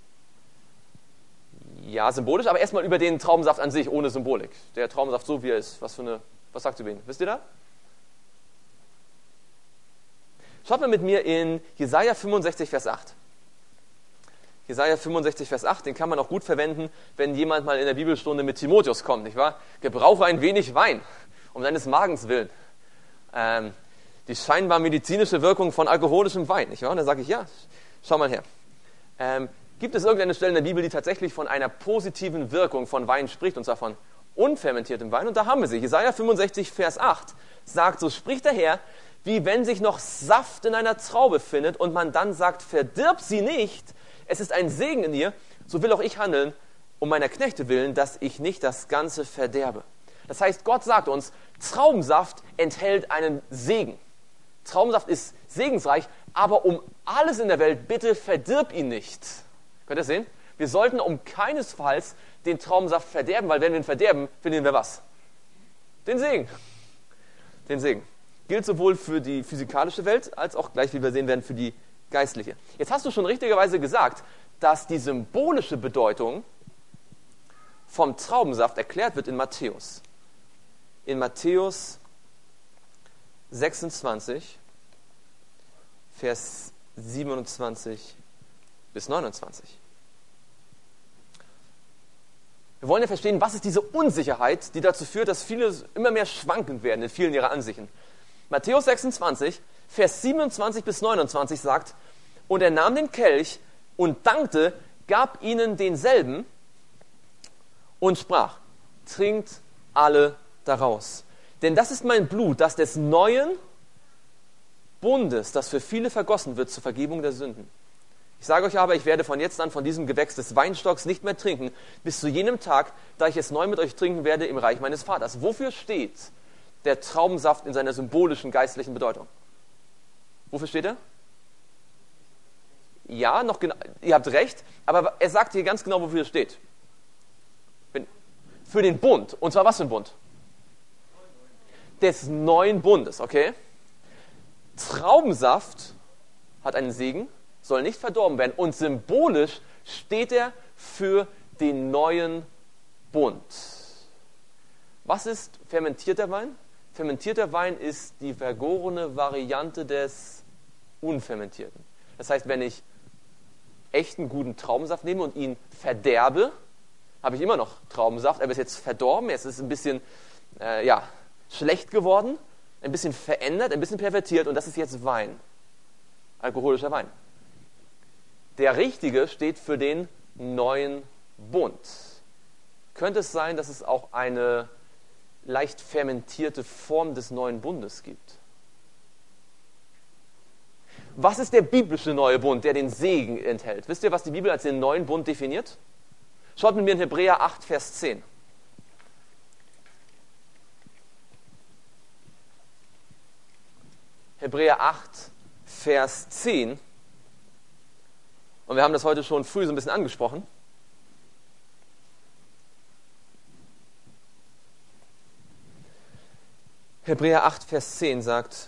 Ja, symbolisch, aber erstmal über den Traubensaft an sich, ohne Symbolik. Der Traubensaft so, wie er ist. Was sagt sie über ihn? Wisst ihr da? Schaut mal mit mir in Jesaja 65, Vers 8. Jesaja 65, Vers 8, den kann man auch gut verwenden, wenn jemand mal in der Bibelstunde mit Timotheus kommt, nicht wahr? Gebrauche ein wenig Wein, um deines Magens willen. Die scheinbar medizinische Wirkung von alkoholischem Wein, nicht wahr? Und dann sage ich, ja, schau mal her. Gibt es irgendeine Stelle in der Bibel, die tatsächlich von einer positiven Wirkung von Wein spricht, und zwar von unfermentiertem Wein? Und da haben wir sie. Jesaja 65, Vers 8 sagt, so spricht der Herr, wie wenn sich noch Saft in einer Traube findet und man dann sagt, verdirb sie nicht, es ist ein Segen in ihr, so will auch ich handeln, um meiner Knechte willen, dass ich nicht das Ganze verderbe. Das heißt, Gott sagt uns, Traubensaft enthält einen Segen. Traubensaft ist segensreich, aber um alles in der Welt, bitte verdirb ihn nicht. Könnt ihr sehen? Wir sollten um keinesfalls den Traubensaft verderben, weil wenn wir ihn verderben, verlieren wir was? Den Segen. Den Segen. Gilt sowohl für die physikalische Welt, als auch gleich, wie wir sehen werden, für die geistliche. Jetzt hast du schon richtigerweise gesagt, dass die symbolische Bedeutung vom Traubensaft erklärt wird in Matthäus. In Matthäus 26, Vers 27 bis 29. Wir wollen ja verstehen, was ist diese Unsicherheit, die dazu führt, dass viele immer mehr schwankend werden in vielen ihrer Ansichten. Matthäus 26, Vers 27 bis 29 sagt, und er nahm den Kelch und dankte, gab ihnen denselben und sprach, trinkt alle daraus. Denn das ist mein Blut, das des neuen Bundes, das für viele vergossen wird zur Vergebung der Sünden. Ich sage euch aber, ich werde von jetzt an von diesem Gewächs des Weinstocks nicht mehr trinken, bis zu jenem Tag, da ich es neu mit euch trinken werde im Reich meines Vaters. Wofür steht der Traubensaft in seiner symbolischen, geistlichen Bedeutung? Wofür steht er? Ja, noch genau, ihr habt recht, aber er sagt hier ganz genau, wofür er steht. Für den Bund. Und zwar was für ein Bund? Des neuen Bundes, okay? Traubensaft hat einen Segen, soll nicht verdorben werden. Und symbolisch steht er für den neuen Bund. Was ist fermentierter Wein? Fermentierter Wein ist die vergorene Variante des unfermentierten. Das heißt, wenn ich echten guten Traubensaft nehme und ihn verderbe, habe ich immer noch Traubensaft, aber er ist jetzt verdorben, es ist ein bisschen schlecht geworden, ein bisschen verändert, ein bisschen pervertiert und das ist jetzt Wein, alkoholischer Wein. Der richtige steht für den neuen Bund. Könnte es sein, dass es auch eine leicht fermentierte Form des neuen Bundes gibt? Was ist der biblische neue Bund, der den Segen enthält? Wisst ihr, was die Bibel als den neuen Bund definiert? Schaut mit mir in Hebräer 8, Vers 10. Hebräer 8, Vers 10. Und wir haben das heute schon früh so ein bisschen angesprochen. Hebräer 8, Vers 10 sagt,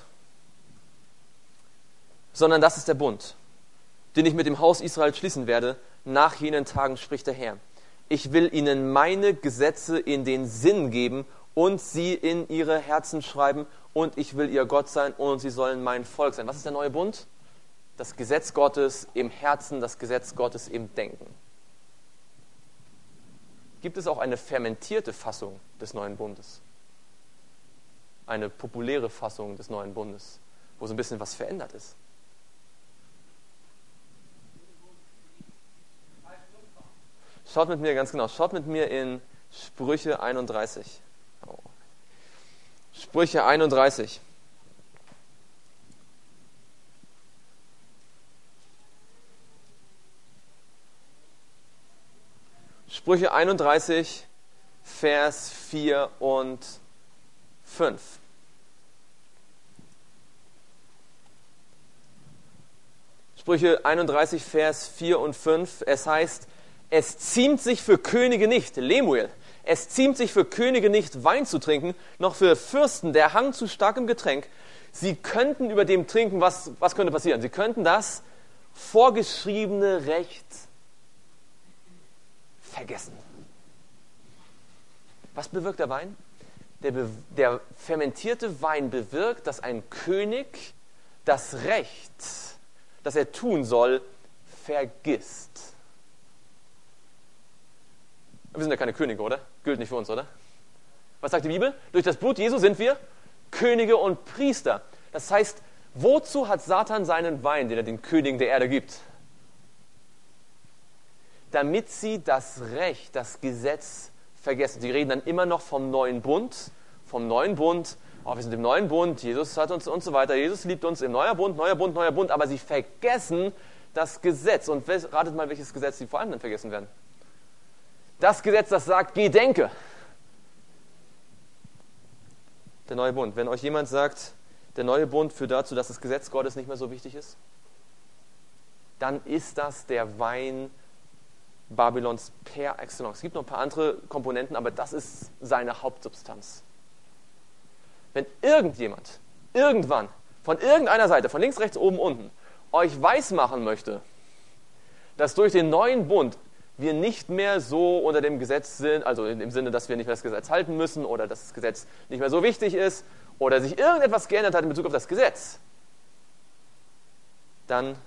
sondern das ist der Bund, den ich mit dem Haus Israel schließen werde, nach jenen Tagen spricht der Herr. Ich will ihnen meine Gesetze in den Sinn geben und sie in ihre Herzen schreiben und ich will ihr Gott sein und sie sollen mein Volk sein. Was ist der neue Bund? Das Gesetz Gottes im Herzen, das Gesetz Gottes im Denken. Gibt es auch eine fermentierte Fassung des neuen Bundes? Eine populäre Fassung des neuen Bundes, wo so ein bisschen was verändert ist? Schaut mit mir ganz genau, schaut mit mir in Sprüche 31. Oh. Sprüche 31. Sprüche 31, Vers 4 und 5. Sprüche 31, Vers 4 und 5. Es heißt, es ziemt sich für Könige nicht, Lemuel, es ziemt sich für Könige nicht, Wein zu trinken, noch für Fürsten der Hang zu starkem Getränk. Sie könnten über dem trinken, was könnte passieren? Sie könnten das vorgeschriebene Recht vergessen. Was bewirkt der Wein? Der fermentierte Wein bewirkt, dass ein König das Recht, das er tun soll, vergisst. Wir sind ja keine Könige, oder? Gilt nicht für uns, oder? Was sagt die Bibel? Durch das Blut Jesu sind wir Könige und Priester. Das heißt, wozu hat Satan seinen Wein, den er den Königen der Erde gibt? Damit sie das Recht, das Gesetz vergessen. Sie reden dann immer noch vom neuen Bund. Oh, wir sind im neuen Bund, Jesus hat uns und so weiter, Jesus liebt uns im neuer Bund, aber sie vergessen das Gesetz. Und ratet mal, welches Gesetz sie vor allem dann vergessen werden. Das Gesetz, das sagt, gedenke. Der neue Bund. Wenn euch jemand sagt, der neue Bund führt dazu, dass das Gesetz Gottes nicht mehr so wichtig ist, dann ist das der Wein Babylons per excellence. Es gibt noch ein paar andere Komponenten, aber das ist seine Hauptsubstanz. Wenn irgendjemand, irgendwann, von irgendeiner Seite, von links, rechts, oben, unten, euch weismachen möchte, dass durch den neuen Bund wir nicht mehr so unter dem Gesetz sind, also im Sinne, dass wir nicht mehr das Gesetz halten müssen oder dass das Gesetz nicht mehr so wichtig ist oder sich irgendetwas geändert hat in Bezug auf das Gesetz, dann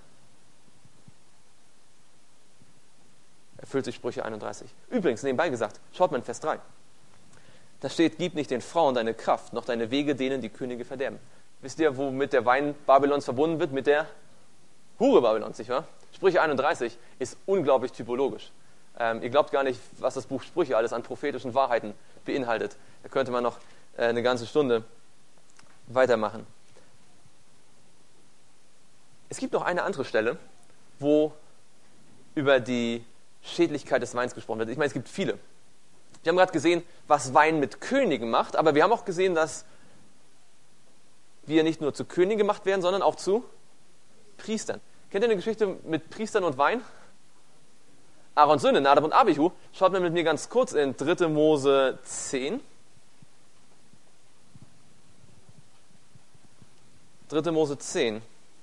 erfüllt sich Sprüche 31. Übrigens, nebenbei gesagt, schaut mal in Vers 3. Da steht, gib nicht den Frauen deine Kraft, noch deine Wege, denen die Könige verderben. Wisst ihr, womit der Wein Babylons verbunden wird? Mit der Hure Babylons, nicht wahr? Sprüche 31 ist unglaublich typologisch. Ihr glaubt gar nicht, was das Buch Sprüche alles an prophetischen Wahrheiten beinhaltet. Da könnte man noch eine ganze Stunde weitermachen. Es gibt noch eine andere Stelle, wo über die Schädlichkeit des Weins gesprochen wird. Ich meine, es gibt viele. Wir haben gerade gesehen, was Wein mit Königen macht, aber wir haben auch gesehen, dass wir nicht nur zu Königen gemacht werden, sondern auch zu Priestern. Kennt ihr eine Geschichte mit Priestern und Wein? Aarons Söhne, Nadab und Abihu. Schaut mal mit mir ganz kurz in 3. Mose 10. 3. Mose 10.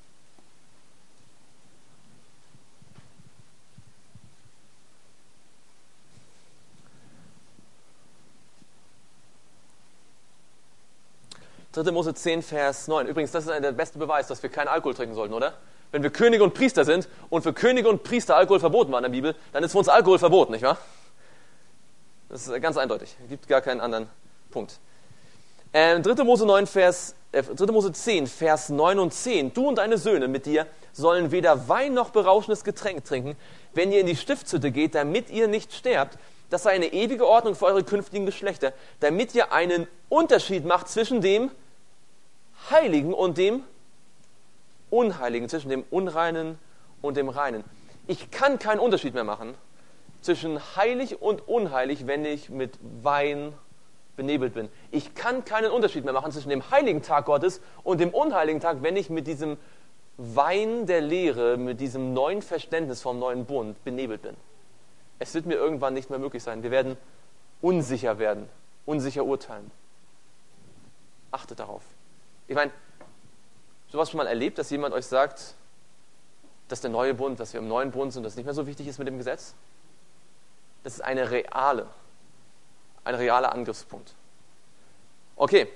Dritte Mose 10, Vers 9. Übrigens, das ist der beste Beweis, dass wir keinen Alkohol trinken sollten, oder? Wenn wir Könige und Priester sind und für Könige und Priester Alkohol verboten war in der Bibel, dann ist für uns Alkohol verboten, nicht wahr? Das ist ganz eindeutig. Es gibt gar keinen anderen Punkt. 3. Mose 10, Vers 9 und 10. Du und deine Söhne mit dir sollen weder Wein noch berauschendes Getränk trinken, wenn ihr in die Stiftshütte geht, damit ihr nicht sterbt. Das sei eine ewige Ordnung für eure künftigen Geschlechter, damit ihr einen Unterschied macht zwischen dem Heiligen und dem Unheiligen, zwischen dem Unreinen und dem Reinen. Ich kann keinen Unterschied mehr machen zwischen heilig und unheilig, wenn ich mit Wein benebelt bin. Ich kann keinen Unterschied mehr machen zwischen dem heiligen Tag Gottes und dem unheiligen Tag, wenn ich mit diesem Wein der Lehre, mit diesem neuen Verständnis vom neuen Bund benebelt bin. Es wird mir irgendwann nicht mehr möglich sein. Wir werden unsicher urteilen. Achtet darauf. Ich meine, sowas schon mal erlebt, dass jemand euch sagt, dass der neue Bund, dass wir im neuen Bund sind, dass es nicht mehr so wichtig ist mit dem Gesetz? Das ist ein realer Angriffspunkt. Okay.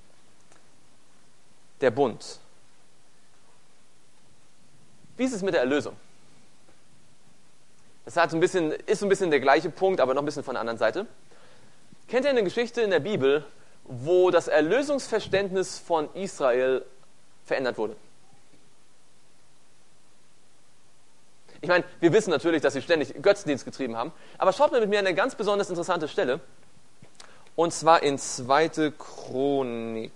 Der Bund. Wie ist es mit der Erlösung? Das ist so ein bisschen der gleiche Punkt, aber noch ein bisschen von der anderen Seite. Kennt ihr eine Geschichte in der Bibel, wo das Erlösungsverständnis von Israel verändert wurde? Ich meine, wir wissen natürlich, dass sie ständig Götzendienst getrieben haben, aber schaut mal mit mir an eine ganz besonders interessante Stelle, und zwar in 2. Chronik.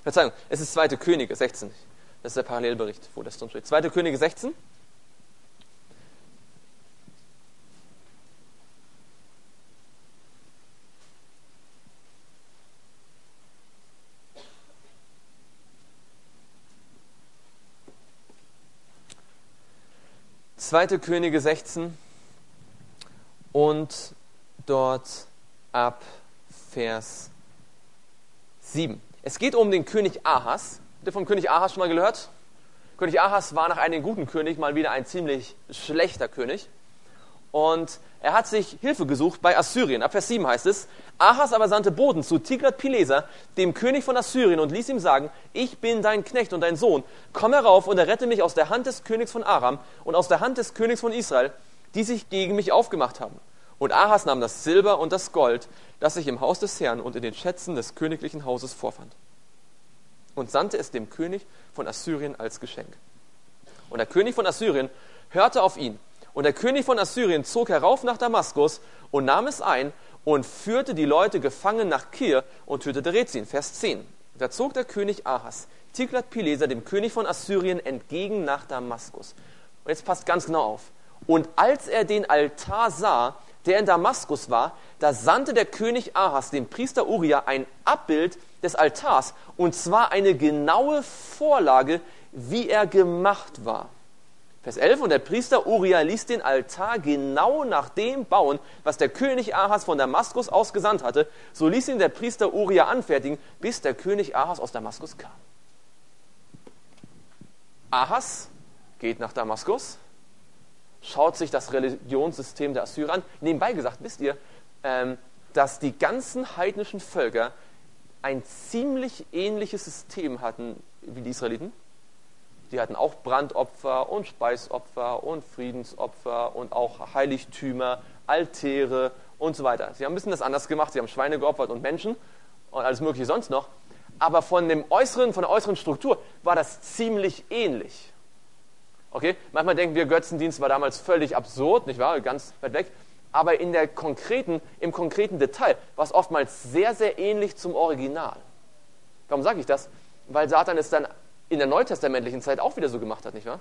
Verzeihung, es ist 2. Könige 16. Das ist der Parallelbericht, wo das drin steht. 2. Könige 16. Zweite Könige 16 und dort ab Vers 7. Es geht um den König Ahas. Habt ihr vom König Ahas schon mal gehört? König Ahas war nach einem guten König mal wieder ein ziemlich schlechter König. Und er hat sich Hilfe gesucht bei Assyrien. Ab Vers 7 heißt es, Ahas aber sandte Boten zu Tiglat-Pileser, dem König von Assyrien, und ließ ihm sagen, ich bin dein Knecht und dein Sohn, komm herauf und errette mich aus der Hand des Königs von Aram und aus der Hand des Königs von Israel, die sich gegen mich aufgemacht haben. Und Ahas nahm das Silber und das Gold, das sich im Haus des Herrn und in den Schätzen des königlichen Hauses vorfand, und sandte es dem König von Assyrien als Geschenk. Und der König von Assyrien hörte auf ihn. Und der König von Assyrien zog herauf nach Damaskus und nahm es ein und führte die Leute gefangen nach Kir und tötete Rezin. Vers 10. Da zog der König Ahas Tiglat-Pileser, dem König von Assyrien, entgegen nach Damaskus. Und jetzt passt ganz genau auf. Und als er den Altar sah, der in Damaskus war, da sandte der König Ahas dem Priester Uria ein Abbild des Altars, und zwar eine genaue Vorlage, wie er gemacht war. Vers 11, und der Priester Uria ließ den Altar genau nach dem bauen, was der König Ahas von Damaskus aus gesandt hatte. So ließ ihn der Priester Uria anfertigen, bis der König Ahas aus Damaskus kam. Ahas geht nach Damaskus, schaut sich das Religionssystem der Assyrer an. Nebenbei gesagt, wisst ihr, dass die ganzen heidnischen Völker ein ziemlich ähnliches System hatten wie die Israeliten? Die hatten auch Brandopfer und Speisopfer und Friedensopfer und auch Heiligtümer, Altäre und so weiter. Sie haben ein bisschen das anders gemacht. Sie haben Schweine geopfert und Menschen und alles mögliche sonst noch. Aber von der äußeren Struktur war das ziemlich ähnlich. Okay? Manchmal denken wir, Götzendienst war damals völlig absurd, nicht wahr? Ganz weit weg. Aber im konkreten Detail war es oftmals sehr, sehr ähnlich zum Original. Warum sage ich das? Weil Satan es dann in der neutestamentlichen Zeit auch wieder so gemacht hat, nicht wahr?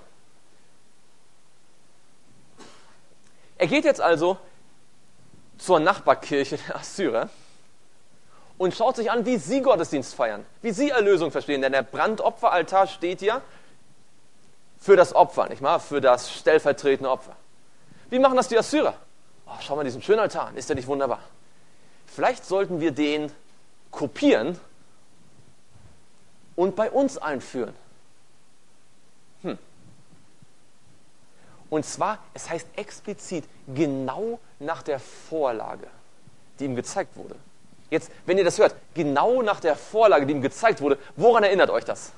Er geht jetzt also zur Nachbarkirche der Assyrer und schaut sich an, wie sie Gottesdienst feiern, wie sie Erlösung verstehen. Denn der Brandopferaltar steht ja für das Opfer, nicht wahr? Für das stellvertretende Opfer. Wie machen das die Assyrer? Oh, schau mal diesen schönen Altar, ist der nicht wunderbar? Vielleicht sollten wir den kopieren und bei uns einführen. Und zwar, es heißt explizit, genau nach der Vorlage, die ihm gezeigt wurde. Jetzt, wenn ihr das hört, genau nach der Vorlage, die ihm gezeigt wurde, woran erinnert euch das?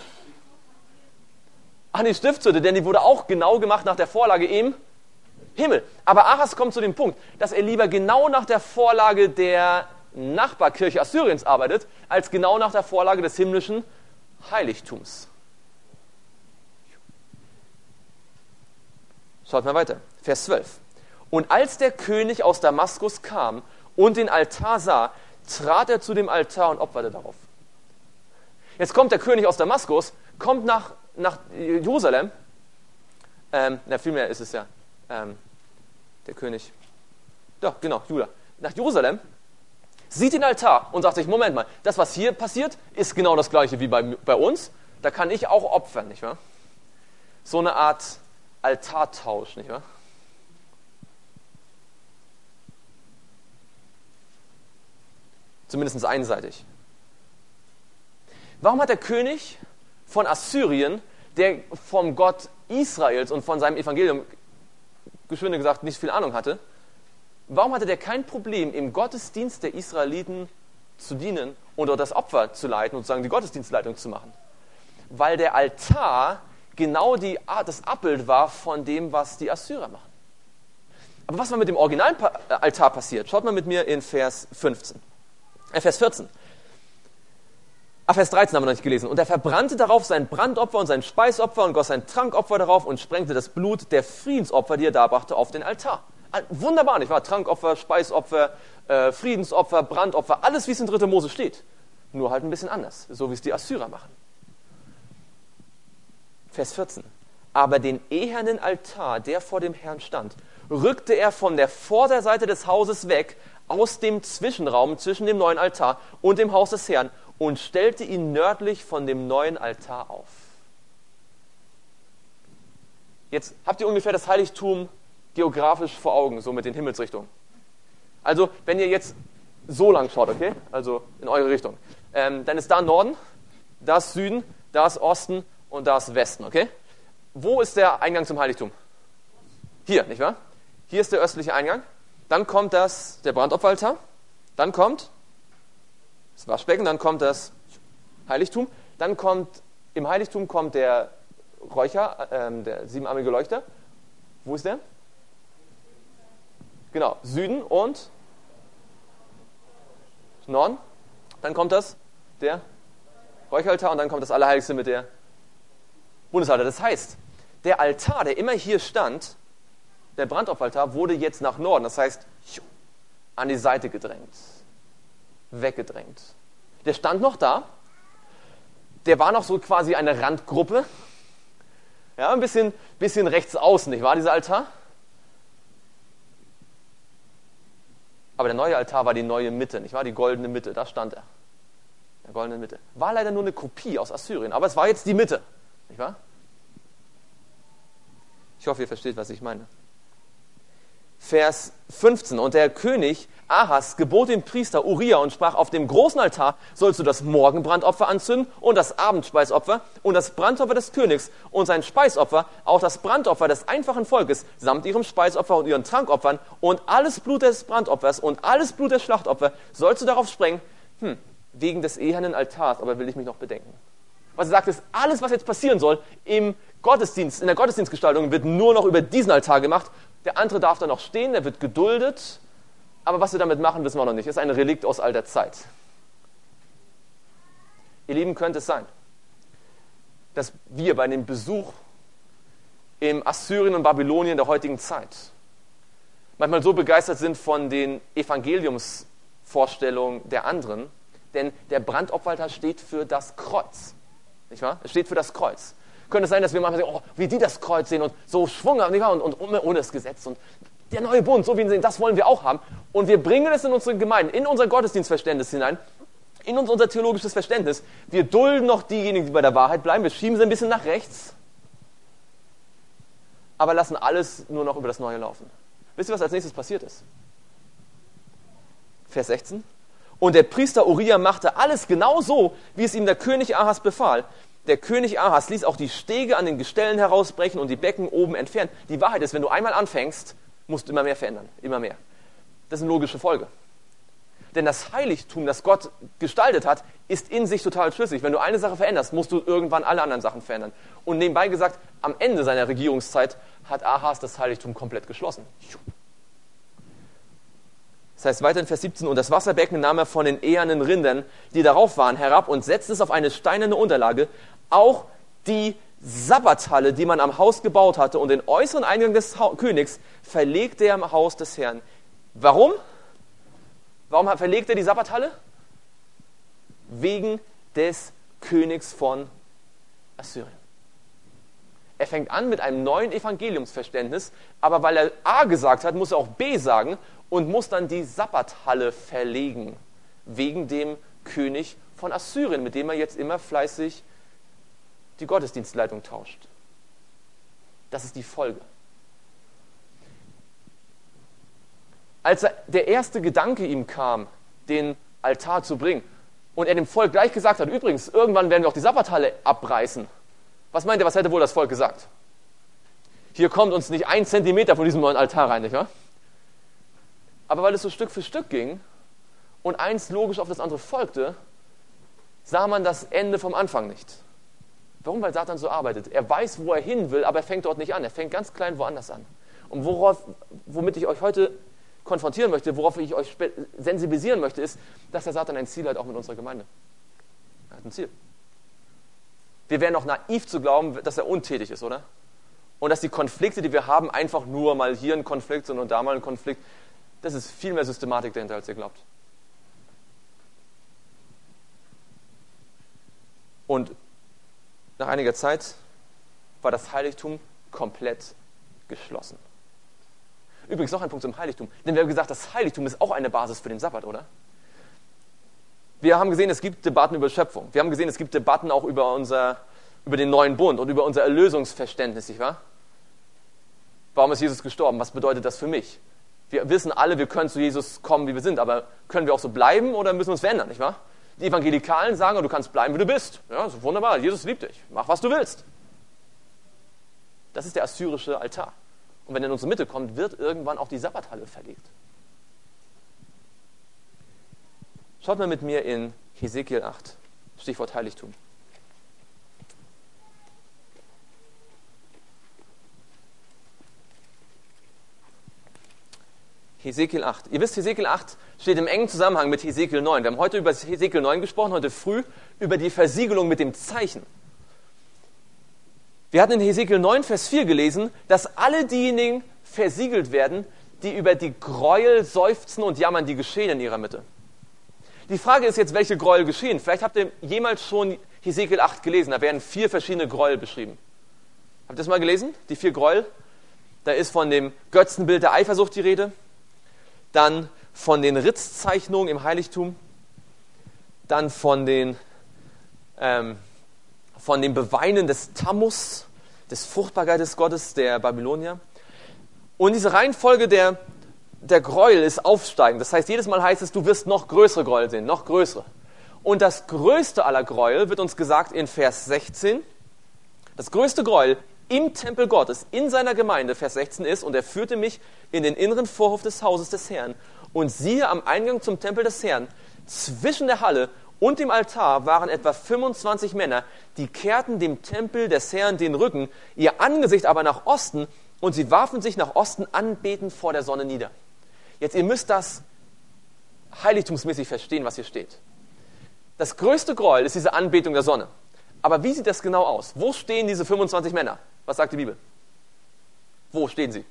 An die Stiftshütte, denn die wurde auch genau gemacht nach der Vorlage im Himmel. Aber Ahas kommt zu dem Punkt, dass er lieber genau nach der Vorlage der Nachbarkirche Assyriens arbeitet, als genau nach der Vorlage des himmlischen Heiligtums. Schaut mal weiter. Vers 12. Und als der König aus Damaskus kam und den Altar sah, trat er zu dem Altar und opferte darauf. Jetzt kommt der König aus Damaskus, kommt nach Jerusalem. Vielmehr ist es ja der König. Doch, genau, Juda. Nach Jerusalem, sieht den Altar und sagt sich, Moment mal, das, was hier passiert, ist genau das Gleiche wie bei uns. Da kann ich auch opfern, nicht wahr? So eine Art Altartausch, nicht wahr? Zumindest einseitig. Warum hat der König von Assyrien, der vom Gott Israels und von seinem Evangelium, geschwinde gesagt, nicht viel Ahnung hatte, warum hatte der kein Problem, im Gottesdienst der Israeliten zu dienen oder das Opfer zu leiten und sozusagen die Gottesdienstleitung zu machen? Weil der Altar genau das Abbild war von dem, was die Assyrer machen. Aber was war mit dem originalen Altar passiert? Schaut mal mit mir in Vers 14. Vers 13 haben wir noch nicht gelesen. Und er verbrannte darauf sein Brandopfer und sein Speisopfer und goss sein Trankopfer darauf und sprengte das Blut der Friedensopfer, die er darbrachte, auf den Altar. Wunderbar, nicht wahr? Trankopfer, Speisopfer, Friedensopfer, Brandopfer, alles wie es in 3. Mose steht. Nur halt ein bisschen anders, so wie es die Assyrer machen. Vers 14. Aber den ehernen Altar, der vor dem Herrn stand, rückte er von der Vorderseite des Hauses weg, aus dem Zwischenraum zwischen dem neuen Altar und dem Haus des Herrn, und stellte ihn nördlich von dem neuen Altar auf. Jetzt habt ihr ungefähr das Heiligtum geografisch vor Augen, so mit den Himmelsrichtungen. Also, wenn ihr jetzt so lang schaut, okay, also in eure Richtung, dann ist da Norden, da ist Süden, da ist Osten und da ist Westen, okay? Wo ist der Eingang zum Heiligtum? Hier, nicht wahr? Hier ist der östliche Eingang. Dann kommt der Brandopferaltar. Dann kommt das Waschbecken. Dann kommt das Heiligtum. Im Heiligtum kommt der Räucher, der siebenarmige Leuchter. Wo ist der? Genau, Süden und Norden. Dann kommt der Räucheraltar und dann kommt das Allerheiligste mit der Bundesaltar. Das heißt, der Altar, der immer hier stand, der Brandopferaltar, wurde jetzt nach Norden, das heißt an die Seite gedrängt, weggedrängt. Der stand noch da, der war noch so quasi eine Randgruppe, ja, ein bisschen rechts außen, nicht wahr, dieser Altar? Aber der neue Altar war die neue Mitte, nicht wahr, die goldene Mitte, da stand er. Der goldene Mitte. War leider nur eine Kopie aus Assyrien, aber es war jetzt die Mitte, nicht wahr? Ich hoffe, ihr versteht, was ich meine. Vers 15. Und der König Ahas gebot dem Priester Uriah und sprach: Auf dem großen Altar sollst du das Morgenbrandopfer anzünden und das Abendspeisopfer und das Brandopfer des Königs und sein Speisopfer, auch das Brandopfer des einfachen Volkes, samt ihrem Speisopfer und ihren Trankopfern, und alles Blut des Brandopfers und alles Blut der Schlachtopfer sollst du darauf sprengen. Wegen des ehernen Altars aber will ich mich noch bedenken. Was er sagt, ist, alles, was jetzt passieren soll im Gottesdienst, in der Gottesdienstgestaltung, wird nur noch über diesen Altar gemacht. Der andere darf da noch stehen, der wird geduldet. Aber was wir damit machen, wissen wir noch nicht. Ist ein Relikt aus alter Zeit. Ihr Lieben, könnte es sein, dass wir bei dem Besuch im Assyrien und Babylonien der heutigen Zeit manchmal so begeistert sind von den Evangeliumsvorstellungen der anderen, denn der Brandopferaltar steht für das Kreuz. Nicht wahr? Es steht für das Kreuz. Könnte es sein, dass wir manchmal sagen, wie die das Kreuz sehen und so schwunghaft, nicht wahr? Und ohne das Gesetz und der neue Bund, so wie wir ihn sehen, das wollen wir auch haben. Und wir bringen es in unsere Gemeinden, in unser Gottesdienstverständnis hinein, in unser theologisches Verständnis. Wir dulden noch diejenigen, die bei der Wahrheit bleiben, wir schieben sie ein bisschen nach rechts, aber lassen alles nur noch über das Neue laufen. Wisst ihr, was als nächstes passiert ist? Vers 16. Und der Priester Uriah machte alles genau so, wie es ihm der König Ahas befahl. Der König Ahas ließ auch die Stege an den Gestellen herausbrechen und die Becken oben entfernen. Die Wahrheit ist, wenn du einmal anfängst, musst du immer mehr verändern, immer mehr. Das ist eine logische Folge. Denn das Heiligtum, das Gott gestaltet hat, ist in sich total schlüssig. Wenn du eine Sache veränderst, musst du irgendwann alle anderen Sachen verändern. Und nebenbei gesagt, am Ende seiner Regierungszeit hat Ahas das Heiligtum komplett geschlossen. Das heißt weiter in Vers 17, und das Wasserbecken nahm er von den ehernen Rindern, die darauf waren, herab und setzte es auf eine steinerne Unterlage. Auch die Sabbathalle, die man am Haus gebaut hatte, und den äußeren Eingang des Königs verlegte er im Haus des Herrn. Warum? Warum verlegt er die Sabbathalle? Wegen des Königs von Assyrien. Er fängt an mit einem neuen Evangeliumsverständnis, aber weil er A gesagt hat, muss er auch B sagen und muss dann die Sabbathalle verlegen, wegen dem König von Assyrien, mit dem er jetzt immer fleißig die Gottesdienstleitung tauscht. Das ist die Folge. Als der erste Gedanke ihm kam, den Altar zu bringen, und er dem Volk gleich gesagt hat, übrigens, irgendwann werden wir auch die Sabbathalle abreißen. Was meint ihr, was hätte wohl das Volk gesagt? Hier kommt uns nicht 1 Zentimeter von diesem neuen Altar rein, nicht wahr? Aber weil es so Stück für Stück ging und eins logisch auf das andere folgte, sah man das Ende vom Anfang nicht. Warum? Weil Satan so arbeitet. Er weiß, wo er hin will, aber er fängt dort nicht an. Er fängt ganz klein woanders an. Und womit ich euch heute konfrontieren möchte, worauf ich euch sensibilisieren möchte, ist, dass der Satan ein Ziel hat, auch mit unserer Gemeinde. Er hat ein Ziel. Wir wären noch naiv zu glauben, dass er untätig ist, oder? Und dass die Konflikte, die wir haben, einfach nur mal hier ein Konflikt sind und da mal ein Konflikt. Das ist viel mehr Systematik dahinter, als ihr glaubt. Und nach einiger Zeit war das Heiligtum komplett geschlossen. Übrigens noch ein Punkt zum Heiligtum. Denn wir haben gesagt, das Heiligtum ist auch eine Basis für den Sabbat, oder? Wir haben gesehen, es gibt Debatten über Schöpfung. Wir haben gesehen, es gibt Debatten auch über den neuen Bund und über unser Erlösungsverständnis, nicht wahr? Warum ist Jesus gestorben? Was bedeutet das für mich? Wir wissen alle, wir können zu Jesus kommen, wie wir sind, aber können wir auch so bleiben oder müssen wir uns verändern, nicht wahr? Die Evangelikalen sagen, du kannst bleiben, wie du bist. Ja, so wunderbar, Jesus liebt dich. Mach, was du willst. Das ist der assyrische Altar. Und wenn er in unsere Mitte kommt, wird irgendwann auch die Sabbathalle verlegt. Schaut mal mit mir in Hesekiel 8, Stichwort Heiligtum. Hesekiel 8. Ihr wisst, Hesekiel 8 steht im engen Zusammenhang mit Hesekiel 9. Wir haben heute über Hesekiel 9 gesprochen, heute früh über die Versiegelung mit dem Zeichen. Wir hatten in Hesekiel 9, Vers 4 gelesen, dass alle diejenigen versiegelt werden, die über die Gräuel seufzen und jammern, die geschehen in ihrer Mitte. Die Frage ist jetzt, welche Gräuel geschehen? Vielleicht habt ihr jemals schon Hesekiel 8 gelesen, da werden 4 verschiedene Gräuel beschrieben. Habt ihr das mal gelesen? Die 4 Gräuel? Da ist von dem Götzenbild der Eifersucht die Rede, dann von den Ritzzeichnungen im Heiligtum, dann von dem Beweinen des Tammuz, des Fruchtbarkeit des Gottes der Babylonier. Und diese Reihenfolge der Gräuel ist aufsteigend. Das heißt, jedes Mal heißt es, du wirst noch größere Gräuel sehen, noch größere. Und das größte aller Gräuel wird uns gesagt in Vers 16. Das größte Gräuel im Tempel Gottes, in seiner Gemeinde, Vers 16 ist, und er führte mich in den inneren Vorhof des Hauses des Herrn. Und siehe, am Eingang zum Tempel des Herrn, zwischen der Halle und dem Altar waren etwa 25 Männer, die kehrten dem Tempel des Herrn den Rücken, ihr Angesicht aber nach Osten, und sie warfen sich nach Osten anbetend vor der Sonne nieder. Jetzt, ihr müsst das heiligtumsmäßig verstehen, was hier steht. Das größte Gräuel ist diese Anbetung der Sonne. Aber wie sieht das genau aus? Wo stehen diese 25 Männer? Was sagt die Bibel? Wo stehen sie?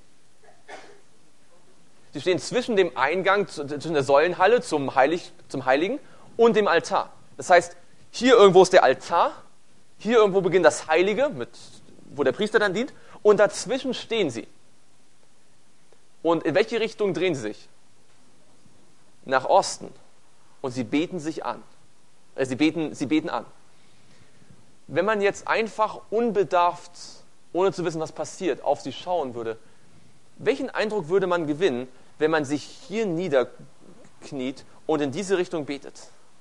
Sie stehen zwischen dem Eingang, zwischen der Säulenhalle zum Heiligen und dem Altar. Das heißt, hier irgendwo ist der Altar, hier irgendwo beginnt das Heilige, wo der Priester dann dient, und dazwischen stehen sie. Und in welche Richtung drehen sie sich? Nach Osten. Und sie beten sich an. Sie beten an. Wenn man jetzt einfach unbedarft, ohne zu wissen, was passiert, auf sie schauen würde, welchen Eindruck würde man gewinnen, wenn man sich hier niederkniet und in diese Richtung betet?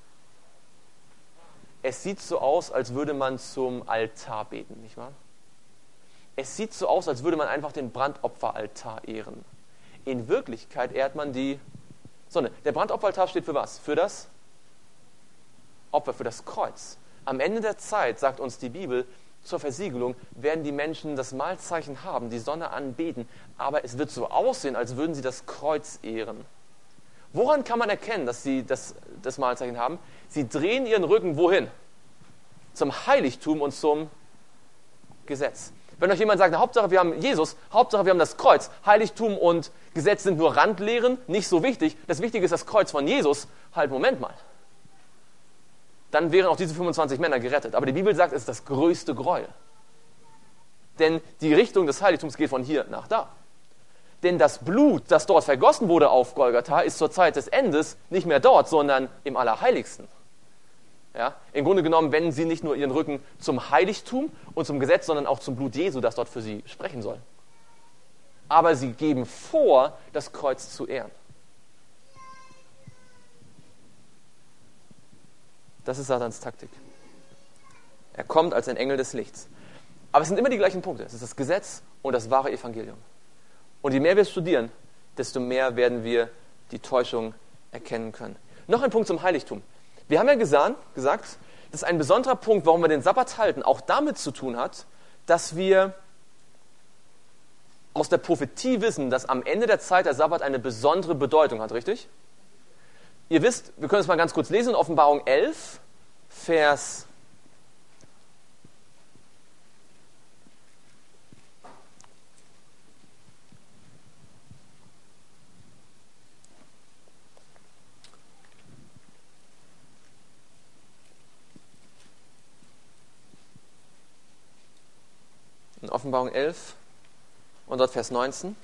Es sieht so aus, als würde man zum Altar beten, nicht wahr? Es sieht so aus, als würde man einfach den Brandopferaltar ehren. In Wirklichkeit ehrt man die Sonne. Der Brandopferaltar steht für was? Für das Opfer, für das Kreuz. Am Ende der Zeit, sagt uns die Bibel, zur Versiegelung werden die Menschen das Mahlzeichen haben, die Sonne anbeten, aber es wird so aussehen, als würden sie das Kreuz ehren. Woran kann man erkennen, dass sie das Mahlzeichen haben? Sie drehen ihren Rücken wohin? Zum Heiligtum und zum Gesetz. Wenn euch jemand sagt, na, Hauptsache wir haben Jesus, Hauptsache wir haben das Kreuz, Heiligtum und Gesetz sind nur Randlehren, nicht so wichtig, das Wichtige ist das Kreuz von Jesus, halt, Moment mal. Dann wären auch diese 25 Männer gerettet. Aber die Bibel sagt, es ist das größte Gräuel. Denn die Richtung des Heiligtums geht von hier nach da. Denn das Blut, das dort vergossen wurde auf Golgatha, ist zur Zeit des Endes nicht mehr dort, sondern im Allerheiligsten. Ja? Im Grunde genommen wenden sie nicht nur ihren Rücken zum Heiligtum und zum Gesetz, sondern auch zum Blut Jesu, das dort für sie sprechen soll. Aber sie geben vor, das Kreuz zu ehren. Das ist Satans Taktik. Er kommt als ein Engel des Lichts. Aber es sind immer die gleichen Punkte. Es ist das Gesetz und das wahre Evangelium. Und je mehr wir es studieren, desto mehr werden wir die Täuschung erkennen können. Noch ein Punkt zum Heiligtum. Wir haben ja gesagt, dass ein besonderer Punkt, warum wir den Sabbat halten, auch damit zu tun hat, dass wir aus der Prophetie wissen, dass am Ende der Zeit der Sabbat eine besondere Bedeutung hat, richtig? Ihr wisst, wir können es mal ganz kurz lesen, in Offenbarung 11, Vers 11, Offenbarung 11 und dort Vers 19.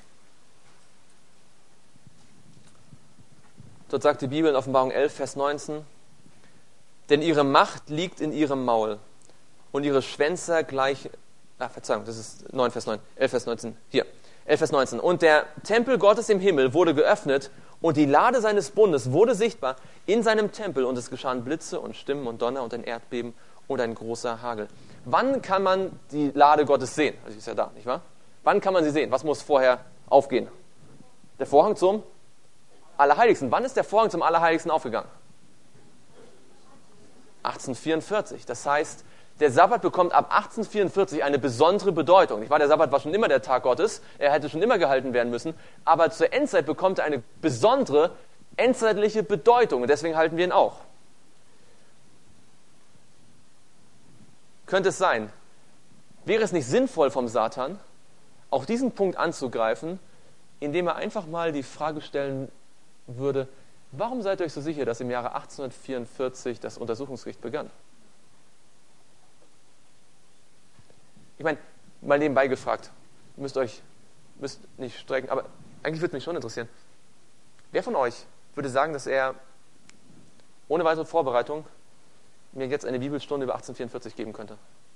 Dort sagt die Bibel in Offenbarung 11, Vers 19, denn ihre Macht liegt in ihrem Maul und ihre Schwänze gleich, Verzeihung, das ist 9, Vers 9, 11, Vers 19, hier, 11, Vers 19. Und der Tempel Gottes im Himmel wurde geöffnet und die Lade seines Bundes wurde sichtbar in seinem Tempel und es geschahen Blitze und Stimmen und Donner und ein Erdbeben und ein großer Hagel. Wann kann man die Lade Gottes sehen? Also sie ist ja da, nicht wahr? Wann kann man sie sehen? Was muss vorher aufgehen? Der Vorhang zum Allerheiligsten. Wann ist der Vorhang zum Allerheiligsten aufgegangen? 1844. Das heißt, der Sabbat bekommt ab 1844 eine besondere Bedeutung. Nicht wahr? Der Sabbat war schon immer der Tag Gottes. Er hätte schon immer gehalten werden müssen. Aber zur Endzeit bekommt er eine besondere endzeitliche Bedeutung. Und deswegen halten wir ihn auch. Könnte es sein, wäre es nicht sinnvoll vom Satan, auch diesen Punkt anzugreifen, indem er einfach mal die Frage stellen würde, warum seid ihr euch so sicher, dass im Jahre 1844 das Untersuchungsgericht begann? Ich meine, mal nebenbei gefragt, müsst nicht strecken, aber eigentlich würde mich schon interessieren. Wer von euch würde sagen, dass er ohne weitere Vorbereitung mir jetzt eine Bibelstunde über 1844 geben könnte?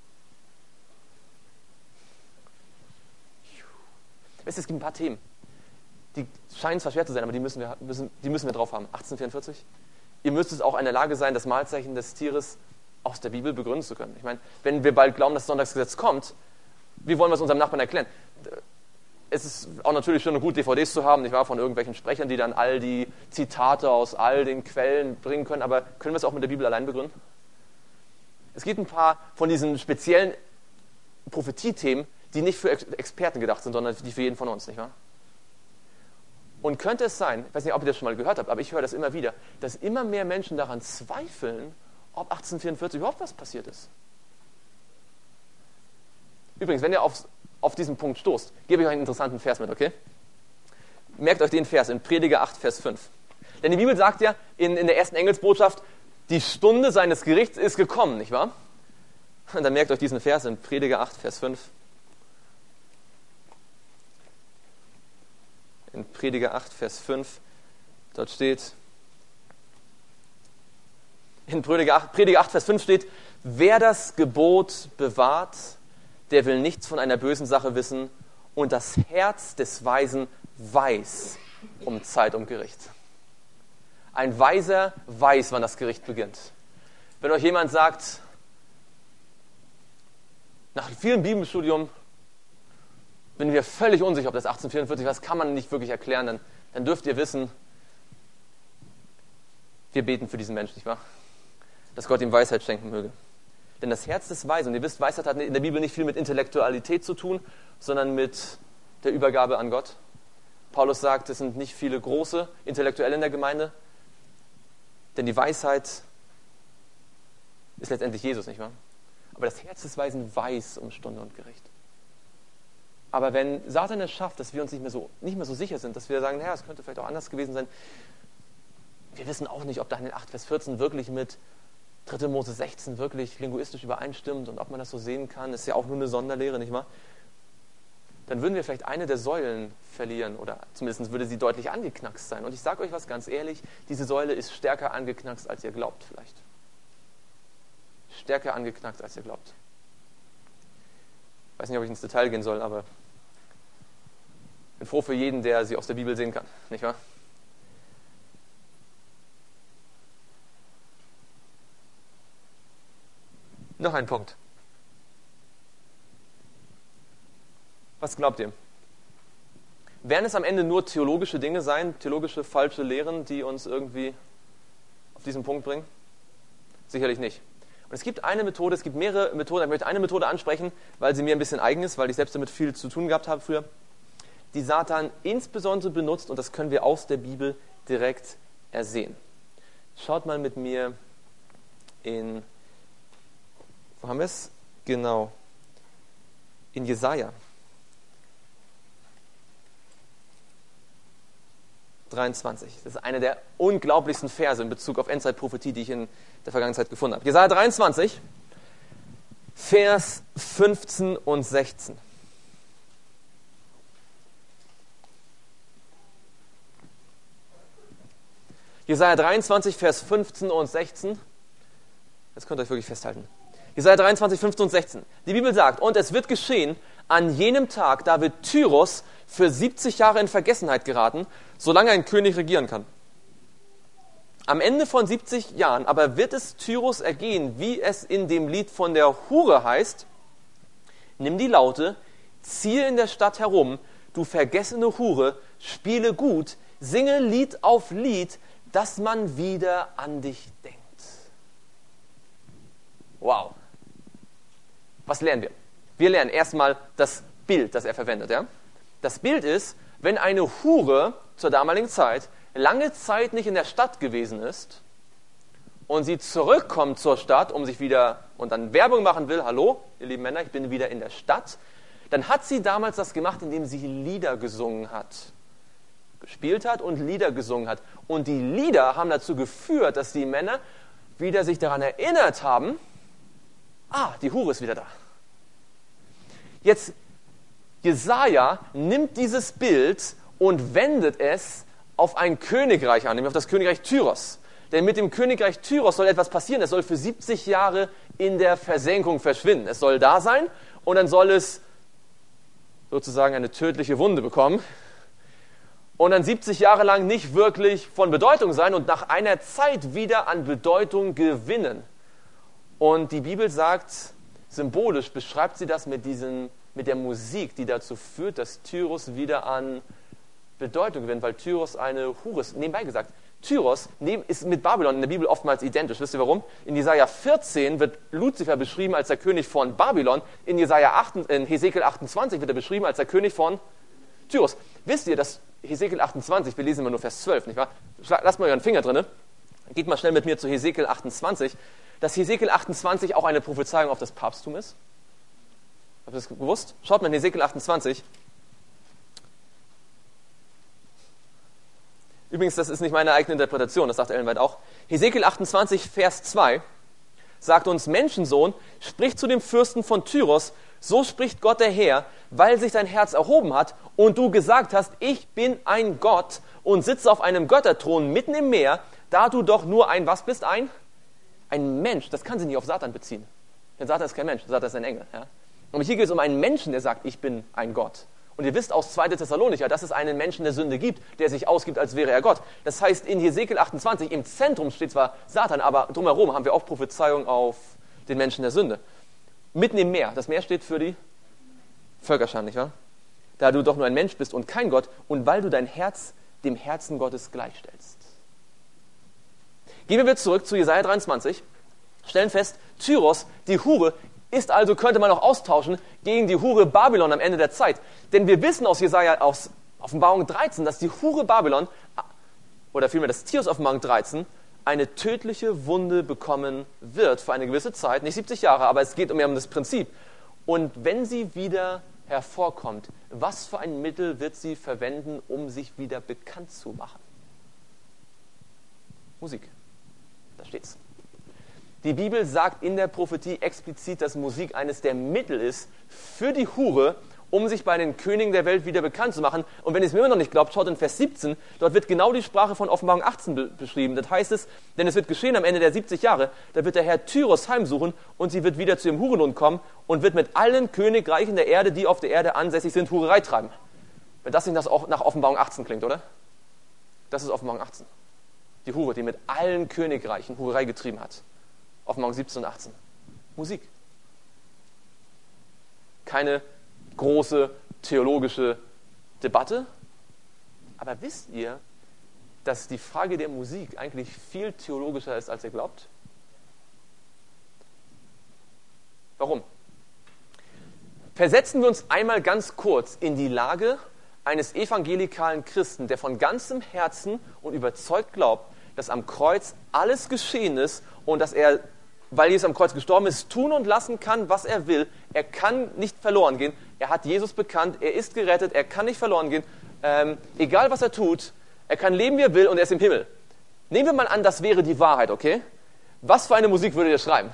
Wisst ihr, es gibt ein paar Themen, die scheinen zwar schwer zu sein, aber die müssen wir drauf haben. 1844. Ihr müsst es auch in der Lage sein, das Mahlzeichen des Tieres aus der Bibel begründen zu können. Ich meine, wenn wir bald glauben, dass das Sonntagsgesetz kommt, wie wollen wir es unserem Nachbarn erklären? Es ist auch natürlich schön und gut, DVDs zu haben, nicht wahr, von irgendwelchen Sprechern, die dann all die Zitate aus all den Quellen bringen können, aber können wir es auch mit der Bibel allein begründen? Es gibt ein paar von diesen speziellen Prophetiethemen, die nicht für Experten gedacht sind, sondern die für jeden von uns, nicht wahr? Und könnte es sein, ich weiß nicht, ob ihr das schon mal gehört habt, aber ich höre das immer wieder, dass immer mehr Menschen daran zweifeln, ob 1844 überhaupt was passiert ist. Übrigens, wenn ihr auf diesen Punkt stoßt, gebe ich euch einen interessanten Vers mit, okay? Merkt euch den Vers in Prediger 8, Vers 5. Denn die Bibel sagt ja in der ersten Engelsbotschaft, die Stunde seines Gerichts ist gekommen, nicht wahr? Und dann merkt euch diesen Vers in Prediger 8, Vers 5. In Prediger 8, Vers 5, dort steht, in Prediger 8, Vers 5 steht, wer das Gebot bewahrt, der will nichts von einer bösen Sache wissen und das Herz des Weisen weiß um Zeit und Gericht. Ein Weiser weiß, wann das Gericht beginnt. Wenn euch jemand sagt, nach vielem Bibelstudium bin mir völlig unsicher, ob das 1844 war, das kann man nicht wirklich erklären, dann dürft ihr wissen, wir beten für diesen Menschen, nicht wahr? Dass Gott ihm Weisheit schenken möge. Denn das Herz des Weisen, und ihr wisst, Weisheit hat in der Bibel nicht viel mit Intellektualität zu tun, sondern mit der Übergabe an Gott. Paulus sagt, es sind nicht viele große Intellektuelle in der Gemeinde, denn die Weisheit ist letztendlich Jesus, nicht wahr? Aber das Herz des Weisen weiß um Stunde und Gericht. Aber wenn Satan es schafft, dass wir uns nicht mehr so sicher sind, dass wir sagen, naja, es könnte vielleicht auch anders gewesen sein, wir wissen auch nicht, ob Daniel 8, Vers 14 wirklich mit 3. Mose 16 wirklich linguistisch übereinstimmt und ob man das so sehen kann, ist ja auch nur eine Sonderlehre, nicht wahr? Dann würden wir vielleicht eine der Säulen verlieren oder zumindest würde sie deutlich angeknackst sein. Und ich sage euch was ganz ehrlich, diese Säule ist stärker angeknackst, als ihr glaubt vielleicht. Stärker angeknackst, als ihr glaubt. Ich weiß nicht, ob ich ins Detail gehen soll, aber ich bin froh für jeden, der sie aus der Bibel sehen kann, nicht wahr? Noch ein Punkt. Was glaubt ihr? Werden es am Ende nur theologische Dinge sein, theologische falsche Lehren, die uns irgendwie auf diesen Punkt bringen? Sicherlich nicht. Und es gibt mehrere Methoden, ich möchte eine Methode ansprechen, weil sie mir ein bisschen eigen ist, weil ich selbst damit viel zu tun gehabt habe früher, die Satan insbesondere benutzt, und das können wir aus der Bibel direkt ersehen. Schaut mal mit mir wo haben wir es? Genau. In Jesaja 23. Das ist einer der unglaublichsten Verse in Bezug auf Endzeitprophetie, die ich in der Vergangenheit gefunden habe. Jesaja 23, Vers 15 und 16. Jesaja 23, Vers 15 und 16. Jetzt könnt ihr euch wirklich festhalten. Jesaja 23, 15 und 16. Die Bibel sagt, und es wird geschehen, an jenem Tag, da wird Tyrus für 70 Jahre in Vergessenheit geraten, solange ein König regieren kann. Am Ende von 70 Jahren aber wird es Tyrus ergehen, wie es in dem Lied von der Hure heißt, nimm die Laute, ziehe in der Stadt herum, du vergessene Hure, spiele gut, singe Lied auf Lied, dass man wieder an dich denkt. Wow. Was lernen wir? Wir lernen erstmal das Bild, das er verwendet. Ja? Das Bild ist, wenn eine Hure zur damaligen Zeit lange Zeit nicht in der Stadt gewesen ist und sie zurückkommt zur Stadt, um sich wieder und dann Werbung machen will, hallo, ihr lieben Männer, ich bin wieder in der Stadt, dann hat sie damals das gemacht, indem sie Lieder gesungen hat. Gespielt hat und Lieder gesungen hat. Und die Lieder haben dazu geführt, dass die Männer wieder sich daran erinnert haben, die Hure ist wieder da. Jetzt, Jesaja nimmt dieses Bild und wendet es auf ein Königreich an, nämlich auf das Königreich Tyros. Denn mit dem Königreich Tyros soll etwas passieren. Es soll für 70 Jahre in der Versenkung verschwinden. Es soll da sein und dann soll es sozusagen eine tödliche Wunde bekommen und dann 70 Jahre lang nicht wirklich von Bedeutung sein und nach einer Zeit wieder an Bedeutung gewinnen. Und die Bibel sagt, symbolisch beschreibt sie das mit der Musik, die dazu führt, dass Tyros wieder an Bedeutung gewinnt, weil Tyros eine Hure ist. Nebenbei gesagt, Tyros ist mit Babylon in der Bibel oftmals identisch. Wisst ihr warum? In Jesaja 14 wird Luzifer beschrieben als der König von Babylon. In Hesekiel 28 wird er beschrieben als der König von Tyros. Wisst ihr, dass Hesekiel 28, wir lesen immer nur Vers 12, nicht wahr? Lasst mal euren Finger drin. Geht mal schnell mit mir zu Hesekiel 28. Dass Hesekiel 28 auch eine Prophezeiung auf das Papsttum ist. Habt ihr das gewusst? Schaut mal in Hesekiel 28. Übrigens, das ist nicht meine eigene Interpretation, das sagt Ellen White auch. Hesekiel 28, Vers 2 sagt uns, Menschensohn, sprich zu dem Fürsten von Tyros, so spricht Gott der Herr, weil sich dein Herz erhoben hat und du gesagt hast, ich bin ein Gott und sitze auf einem Götterthron mitten im Meer, da du doch nur was bist? Ein Mensch. Das kann sich nicht auf Satan beziehen. Denn Satan ist kein Mensch, Satan ist ein Engel. Ja? Und hier geht es um einen Menschen, der sagt, ich bin ein Gott. Und ihr wisst aus 2. Thessalonicher, dass es einen Menschen der Sünde gibt, der sich ausgibt, als wäre er Gott. Das heißt, in Hesekiel 28, im Zentrum steht zwar Satan, aber drumherum haben wir auch Prophezeiung auf den Menschen der Sünde. Mitten im Meer. Das Meer steht für die Völkerschar, nicht wahr? Da du doch nur ein Mensch bist und kein Gott und weil du dein Herz dem Herzen Gottes gleichstellst. Gehen wir zurück zu Jesaja 23, stellen fest, Tyros, die Hure, ist also, könnte man auch austauschen, gegen die Hure Babylon am Ende der Zeit. Denn wir wissen aus Jesaja, aus Offenbarung 13, dass die Hure Babylon, oder vielmehr das Tier aus Offenbarung 13, eine tödliche Wunde bekommen wird für eine gewisse Zeit, nicht 70 Jahre, aber es geht mehr um das Prinzip. Und wenn sie wieder hervorkommt, was für ein Mittel wird sie verwenden, um sich wieder bekannt zu machen? Musik. Da steht's. Die Bibel sagt in der Prophetie explizit, dass Musik eines der Mittel ist für die Hure, um sich bei den Königen der Welt wieder bekannt zu machen. Und wenn ihr es mir immer noch nicht glaubt, schaut in Vers 17, dort wird genau die Sprache von Offenbarung 18 beschrieben. Das heißt es, denn es wird geschehen am Ende der 70 Jahre, da wird der Herr Tyros heimsuchen und sie wird wieder zu ihrem Hurenlohn kommen und wird mit allen Königreichen der Erde, die auf der Erde ansässig sind, Hurerei treiben. Wenn das nicht nach Offenbarung 18 klingt, oder? Das ist Offenbarung 18. Die Hure, die mit allen Königreichen Hurerei getrieben hat. Offenbarung 17 und 18. Musik. Keine große theologische Debatte. Aber wisst ihr, dass die Frage der Musik eigentlich viel theologischer ist, als ihr glaubt? Warum? Versetzen wir uns einmal ganz kurz in die Lage eines evangelikalen Christen, der von ganzem Herzen und überzeugt glaubt, dass am Kreuz alles geschehen ist und dass er, weil Jesus am Kreuz gestorben ist, tun und lassen kann, was er will. Er kann nicht verloren gehen. Er hat Jesus bekannt, er ist gerettet, er kann nicht verloren gehen. Egal was er tut, er kann leben, wie er will und er ist im Himmel. Nehmen wir mal an, das wäre die Wahrheit, okay? Was für eine Musik würdet ihr schreiben?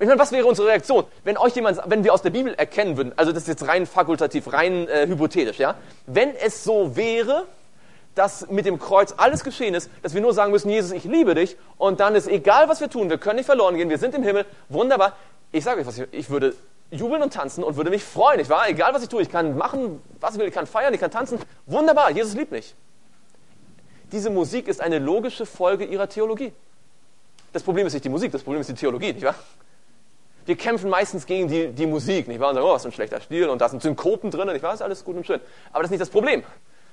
Ich meine, was wäre unsere Reaktion, wenn wir aus der Bibel erkennen würden, also das ist jetzt rein fakultativ, rein hypothetisch, ja? Wenn es so wäre, dass mit dem Kreuz alles geschehen ist, dass wir nur sagen müssen, Jesus, ich liebe dich, und dann ist egal, was wir tun, wir können nicht verloren gehen, wir sind im Himmel, wunderbar. Ich sage euch was, ich würde jubeln und tanzen und würde mich freuen, nicht wahr? Egal, was ich tue, ich kann machen, was ich will, ich kann feiern, ich kann tanzen, wunderbar, Jesus liebt mich. Diese Musik ist eine logische Folge ihrer Theologie. Das Problem ist nicht die Musik, das Problem ist die Theologie, nicht wahr? Wir kämpfen meistens gegen die Musik, nicht wahr? Und sagen, oh, was für ein schlechter Stil und da sind Synkopen drin, nicht wahr? Das ist alles gut und schön. Aber das ist nicht das Problem.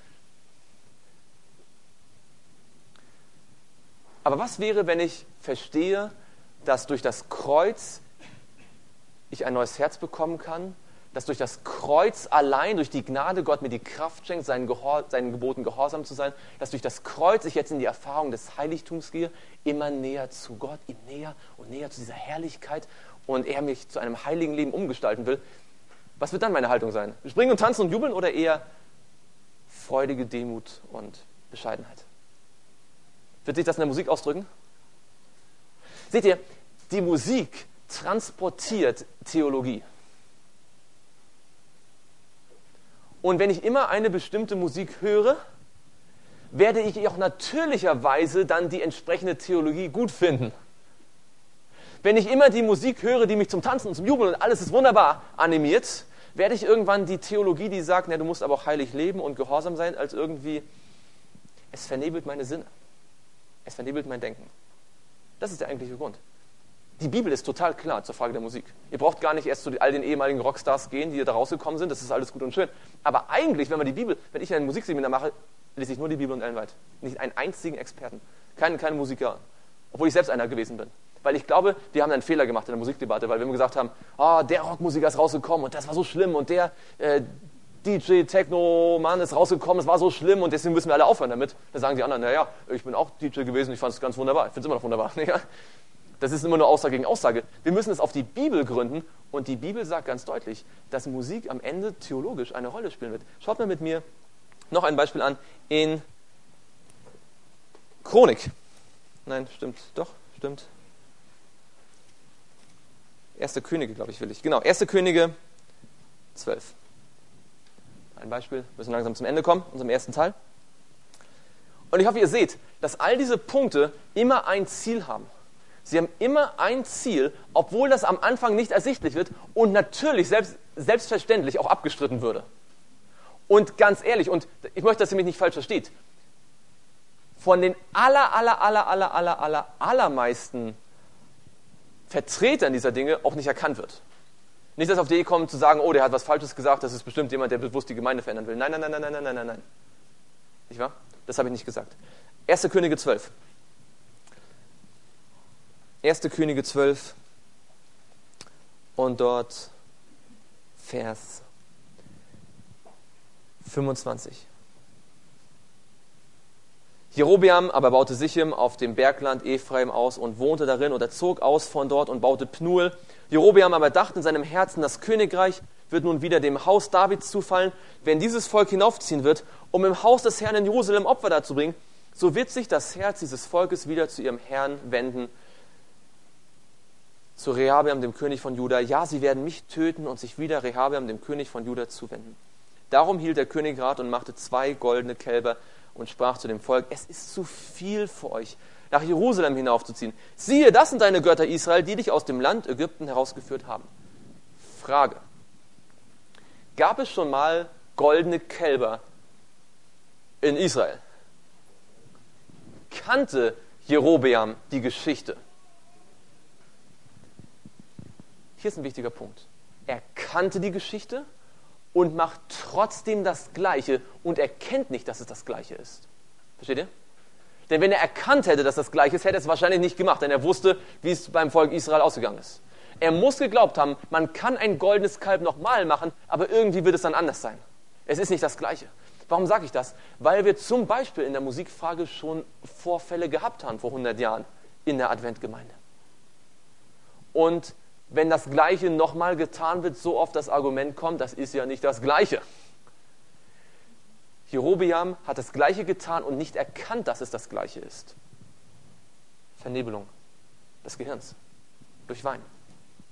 Aber was wäre, wenn ich verstehe, dass durch das Kreuz ich ein neues Herz bekommen kann, dass durch das Kreuz allein, durch die Gnade Gott mir die Kraft schenkt, seinen Geboten gehorsam zu sein, dass durch das Kreuz ich jetzt in die Erfahrung des Heiligtums gehe, immer näher zu Gott, ihm näher und näher zu dieser Herrlichkeit und er mich zu einem heiligen Leben umgestalten will. Was wird dann meine Haltung sein? Springen und tanzen und jubeln oder eher freudige Demut und Bescheidenheit? Wird sich das in der Musik ausdrücken? Seht ihr, die Musik transportiert Theologie. Und wenn ich immer eine bestimmte Musik höre, werde ich auch natürlicherweise dann die entsprechende Theologie gut finden. Wenn ich immer die Musik höre, die mich zum Tanzen und zum Jubeln und alles ist wunderbar animiert, werde ich irgendwann die Theologie, die sagt, na, du musst aber auch heilig leben und gehorsam sein, als irgendwie, es vernebelt meine Sinne. Es vernebelt mein Denken. Das ist der eigentliche Grund. Die Bibel ist total klar zur Frage der Musik. Ihr braucht gar nicht erst zu all den ehemaligen Rockstars gehen, die da rausgekommen sind. Das ist alles gut und schön. Aber eigentlich, wenn ich ein Musikseminar mache, lese ich nur die Bibel und Ellen White. Nicht einen einzigen Experten. Keine Musiker. Obwohl ich selbst einer gewesen bin. Weil ich glaube, wir haben einen Fehler gemacht in der Musikdebatte, weil wir immer gesagt haben, der Rockmusiker ist rausgekommen und das war so schlimm und der DJ, Techno-Mann ist rausgekommen, es war so schlimm und deswegen müssen wir alle aufhören damit. Dann sagen die anderen, naja, ich bin auch DJ gewesen, ich fand es ganz wunderbar. Ich finde es immer noch wunderbar. Ja? Das ist immer nur Aussage gegen Aussage. Wir müssen es auf die Bibel gründen und die Bibel sagt ganz deutlich, dass Musik am Ende theologisch eine Rolle spielen wird. Schaut mal mit mir noch ein Beispiel an in Chronik. Nein, stimmt, doch, stimmt. 1. Könige, glaube ich, will ich. Genau, 1. Könige 12. Ein Beispiel, wir müssen langsam zum Ende kommen, unserem ersten Teil. Und ich hoffe, ihr seht, dass all diese Punkte immer ein Ziel haben. Sie haben immer ein Ziel, obwohl das am Anfang nicht ersichtlich wird und natürlich selbstverständlich auch abgestritten würde. Und ganz ehrlich, und ich möchte, dass ihr mich nicht falsch versteht, von den allermeisten Vertretern dieser Dinge auch nicht erkannt wird. Nicht, dass auf die Idee kommen zu sagen, oh, der hat was Falsches gesagt, das ist bestimmt jemand, der bewusst die Gemeinde verändern will. Nein. Nicht wahr? Das habe ich nicht gesagt. 1. Könige 12. 1. Könige 12 und dort Vers 25. Jerobeam aber baute Sichem auf dem Bergland Ephraim aus und wohnte darin oder zog aus von dort und baute Pnuel. Jerobeam aber dachte in seinem Herzen, das Königreich wird nun wieder dem Haus Davids zufallen. Wenn dieses Volk hinaufziehen wird, um im Haus des Herrn in Jerusalem Opfer darzubringen, so wird sich das Herz dieses Volkes wieder zu ihrem Herrn wenden, zu Rehabeam, dem König von Juda. Ja, sie werden mich töten und sich wieder Rehabeam, dem König von Juda, zuwenden. Darum hielt der König Rat und machte 2 goldene Kälber und sprach zu dem Volk, es ist zu viel für euch, nach Jerusalem hinaufzuziehen. Siehe, das sind deine Götter Israel, die dich aus dem Land Ägypten herausgeführt haben. Frage. Gab es schon mal goldene Kälber in Israel? Kannte Jerobeam die Geschichte? Hier ist ein wichtiger Punkt. Er kannte die Geschichte und macht trotzdem das Gleiche und erkennt nicht, dass es das Gleiche ist. Versteht ihr? Denn wenn er erkannt hätte, dass das Gleiche ist, hätte er es wahrscheinlich nicht gemacht, denn er wusste, wie es beim Volk Israel ausgegangen ist. Er muss geglaubt haben, man kann ein goldenes Kalb nochmal machen, aber irgendwie wird es dann anders sein. Es ist nicht das Gleiche. Warum sage ich das? Weil wir zum Beispiel in der Musikfrage schon Vorfälle gehabt haben vor 100 Jahren in der Adventgemeinde. Und wenn das Gleiche nochmal getan wird, so oft das Argument kommt, das ist ja nicht das Gleiche. Jerobeam hat das Gleiche getan und nicht erkannt, dass es das Gleiche ist. Vernebelung des Gehirns durch Wein.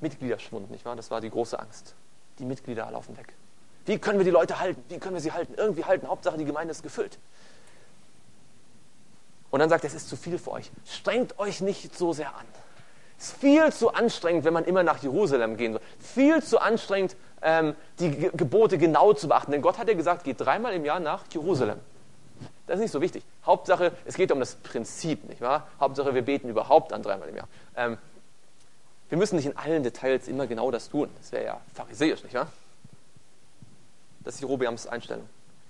Mitgliederschwund, nicht wahr? Das war die große Angst. Die Mitglieder laufen weg. Wie können wir die Leute halten? Wie können wir sie halten? Irgendwie halten. Hauptsache, die Gemeinde ist gefüllt. Und dann sagt er, es ist zu viel für euch. Strengt euch nicht so sehr an. Es ist viel zu anstrengend, wenn man immer nach Jerusalem gehen soll. Viel zu anstrengend, die Gebote genau zu beachten. Denn Gott hat ja gesagt, geht 3-mal im Jahr nach Jerusalem. Das ist nicht so wichtig. Hauptsache, es geht um das Prinzip, nicht wahr? Hauptsache, wir beten überhaupt an 3-mal im Jahr. Wir müssen nicht in allen Details immer genau das tun. Das wäre ja pharisäisch, nicht wahr? Das ist Jerobeams Einstellung.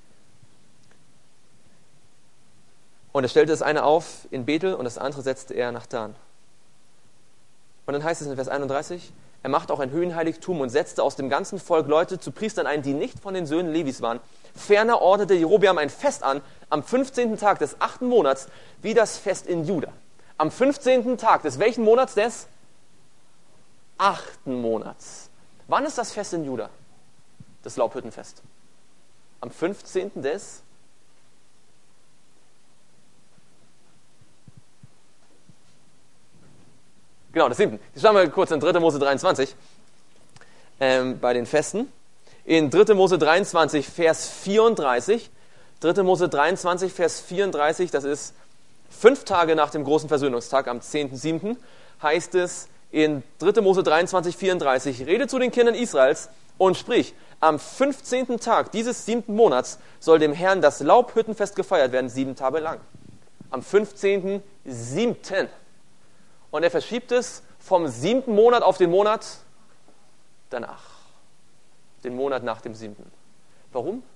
Und er stellte das eine auf in Bethel und das andere setzte er nach Dan. Und dann heißt es in Vers 31, er machte auch ein Höhenheiligtum und setzte aus dem ganzen Volk Leute zu Priestern ein, die nicht von den Söhnen Levis waren. Ferner ordnete Jerobeam ein Fest an, am 15. Tag des 8. Monats, wie das Fest in Juda. Am 15. Tag des welchen Monats? Des 8. Monats. Wann ist das Fest in Juda? Das Laubhüttenfest. Am 15. des Genau, das 7. Jetzt schauen wir kurz in 3. Mose 23 bei den Festen. In 3. Mose 23, Vers 34. 3. Mose 23, Vers 34, das ist 5 Tage nach dem großen Versöhnungstag, am 10.7., heißt es in 3. Mose 23, 34, rede zu den Kindern Israels und sprich, am 15. Tag dieses 7. Monats soll dem Herrn das Laubhüttenfest gefeiert werden, 7 Tage lang. Am 15.7. Und er verschiebt es vom 7. Monat auf den Monat danach. Den Monat nach dem 7. Warum?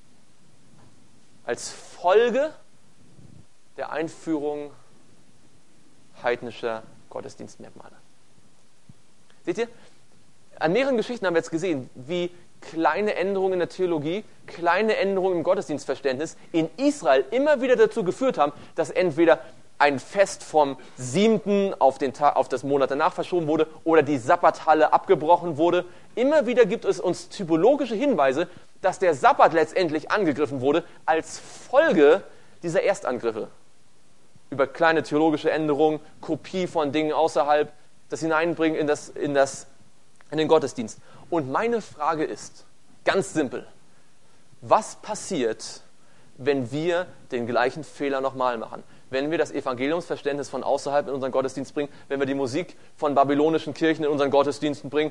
Als Folge der Einführung heidnischer Gottesdienstmerkmale. Seht ihr? An mehreren Geschichten haben wir jetzt gesehen, wie kleine Änderungen in der Theologie, kleine Änderungen im Gottesdienstverständnis in Israel immer wieder dazu geführt haben, dass entweder ein Fest vom 7. auf das Monat danach verschoben wurde oder die Sabbathalle abgebrochen wurde. Immer wieder gibt es uns typologische Hinweise, dass der Sabbat letztendlich angegriffen wurde als Folge dieser Erstangriffe. Über kleine theologische Änderungen, Kopie von Dingen außerhalb, das Hineinbringen in den Gottesdienst. Und meine Frage ist, ganz simpel, was passiert, wenn wir den gleichen Fehler nochmal machen? Wenn wir das Evangeliumsverständnis von außerhalb in unseren Gottesdienst bringen, wenn wir die Musik von babylonischen Kirchen in unseren Gottesdiensten bringen.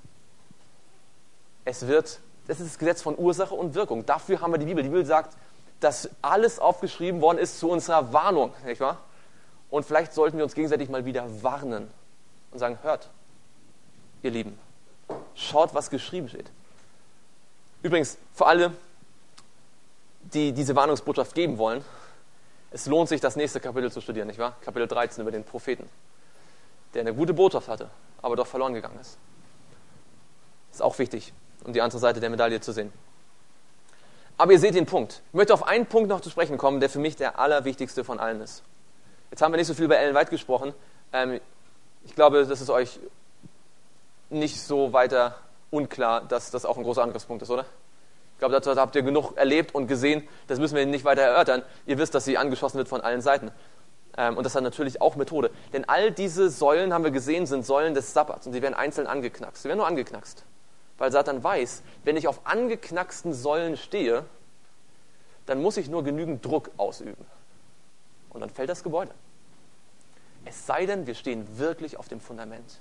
Das ist das Gesetz von Ursache und Wirkung. Dafür haben wir die Bibel. Die Bibel sagt, dass alles aufgeschrieben worden ist zu unserer Warnung, nicht wahr? Und vielleicht sollten wir uns gegenseitig mal wieder warnen und sagen, hört, ihr Lieben, schaut, was geschrieben steht. Übrigens, für alle, die diese Warnungsbotschaft geben wollen, es lohnt sich, das nächste Kapitel zu studieren, nicht wahr? Kapitel 13 über den Propheten, der eine gute Botschaft hatte, aber doch verloren gegangen ist. Ist auch wichtig, um die andere Seite der Medaille zu sehen. Aber ihr seht den Punkt. Ich möchte auf einen Punkt noch zu sprechen kommen, der für mich der allerwichtigste von allen ist. Jetzt haben wir nicht so viel über Ellen White gesprochen. Ich glaube, das ist euch nicht so weiter unklar, dass das auch ein großer Angriffspunkt ist, oder? Ich glaube, dazu habt ihr genug erlebt und gesehen. Das müssen wir nicht weiter erörtern. Ihr wisst, dass sie angeschossen wird von allen Seiten. Und das hat natürlich auch Methode. Denn all diese Säulen, haben wir gesehen, sind Säulen des Sabbats. Und sie werden einzeln angeknackst. Sie werden nur angeknackst. Weil Satan weiß, wenn ich auf angeknacksten Säulen stehe, dann muss ich nur genügend Druck ausüben. Und dann fällt das Gebäude. Es sei denn, wir stehen wirklich auf dem Fundament.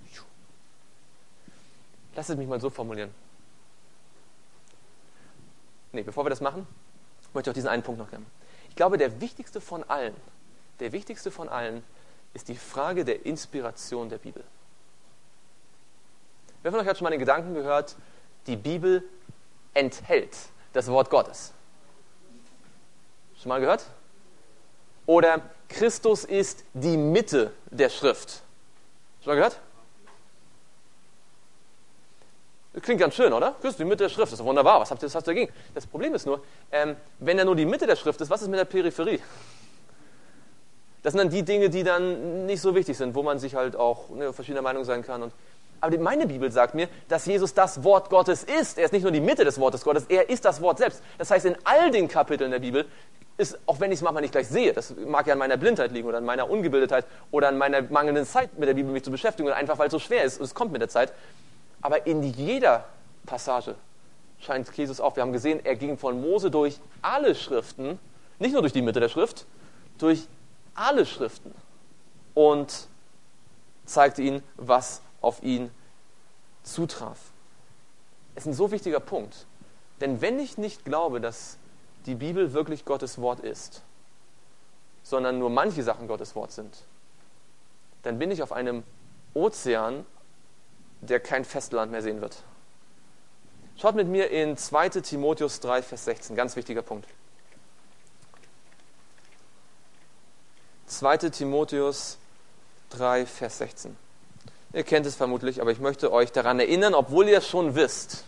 Lasst es mich mal so formulieren. Bevor wir das machen, möchte ich auch diesen einen Punkt noch nennen. Ich glaube, der wichtigste von allen ist die Frage der Inspiration der Bibel. Wer von euch hat schon mal den Gedanken gehört, die Bibel enthält das Wort Gottes? Schon mal gehört? Oder Christus ist die Mitte der Schrift. Schon mal gehört? Das klingt ganz schön, oder? Christus, die Mitte der Schrift, das ist doch wunderbar. Was hast du dagegen? Das Problem ist nur, wenn er nur die Mitte der Schrift ist, was ist mit der Peripherie? Das sind dann die Dinge, die dann nicht so wichtig sind, wo man sich halt auch verschiedener Meinung sein kann. Aber meine Bibel sagt mir, dass Jesus das Wort Gottes ist. Er ist nicht nur die Mitte des Wortes Gottes, er ist das Wort selbst. Das heißt, in all den Kapiteln der Bibel ist, auch wenn ich es manchmal nicht gleich sehe, das mag ja an meiner Blindheit liegen oder an meiner Ungebildetheit oder an meiner mangelnden Zeit mit der Bibel mich zu beschäftigen oder einfach weil es so schwer ist und es kommt mit der Zeit. Aber in jeder Passage scheint Jesus auf. Wir haben gesehen, er ging von Mose durch alle Schriften, nicht nur durch die Mitte der Schrift, durch alle Schriften und zeigte ihnen, was auf ihn zutraf. Es ist ein so wichtiger Punkt. Denn wenn ich nicht glaube, dass die Bibel wirklich Gottes Wort ist, sondern nur manche Sachen Gottes Wort sind, dann bin ich auf einem Ozean, der kein Festland mehr sehen wird. Schaut mit mir in 2. Timotheus 3, Vers 16, ganz wichtiger Punkt. 2. Timotheus 3, Vers 16. Ihr kennt es vermutlich, aber ich möchte euch daran erinnern, obwohl ihr es schon wisst.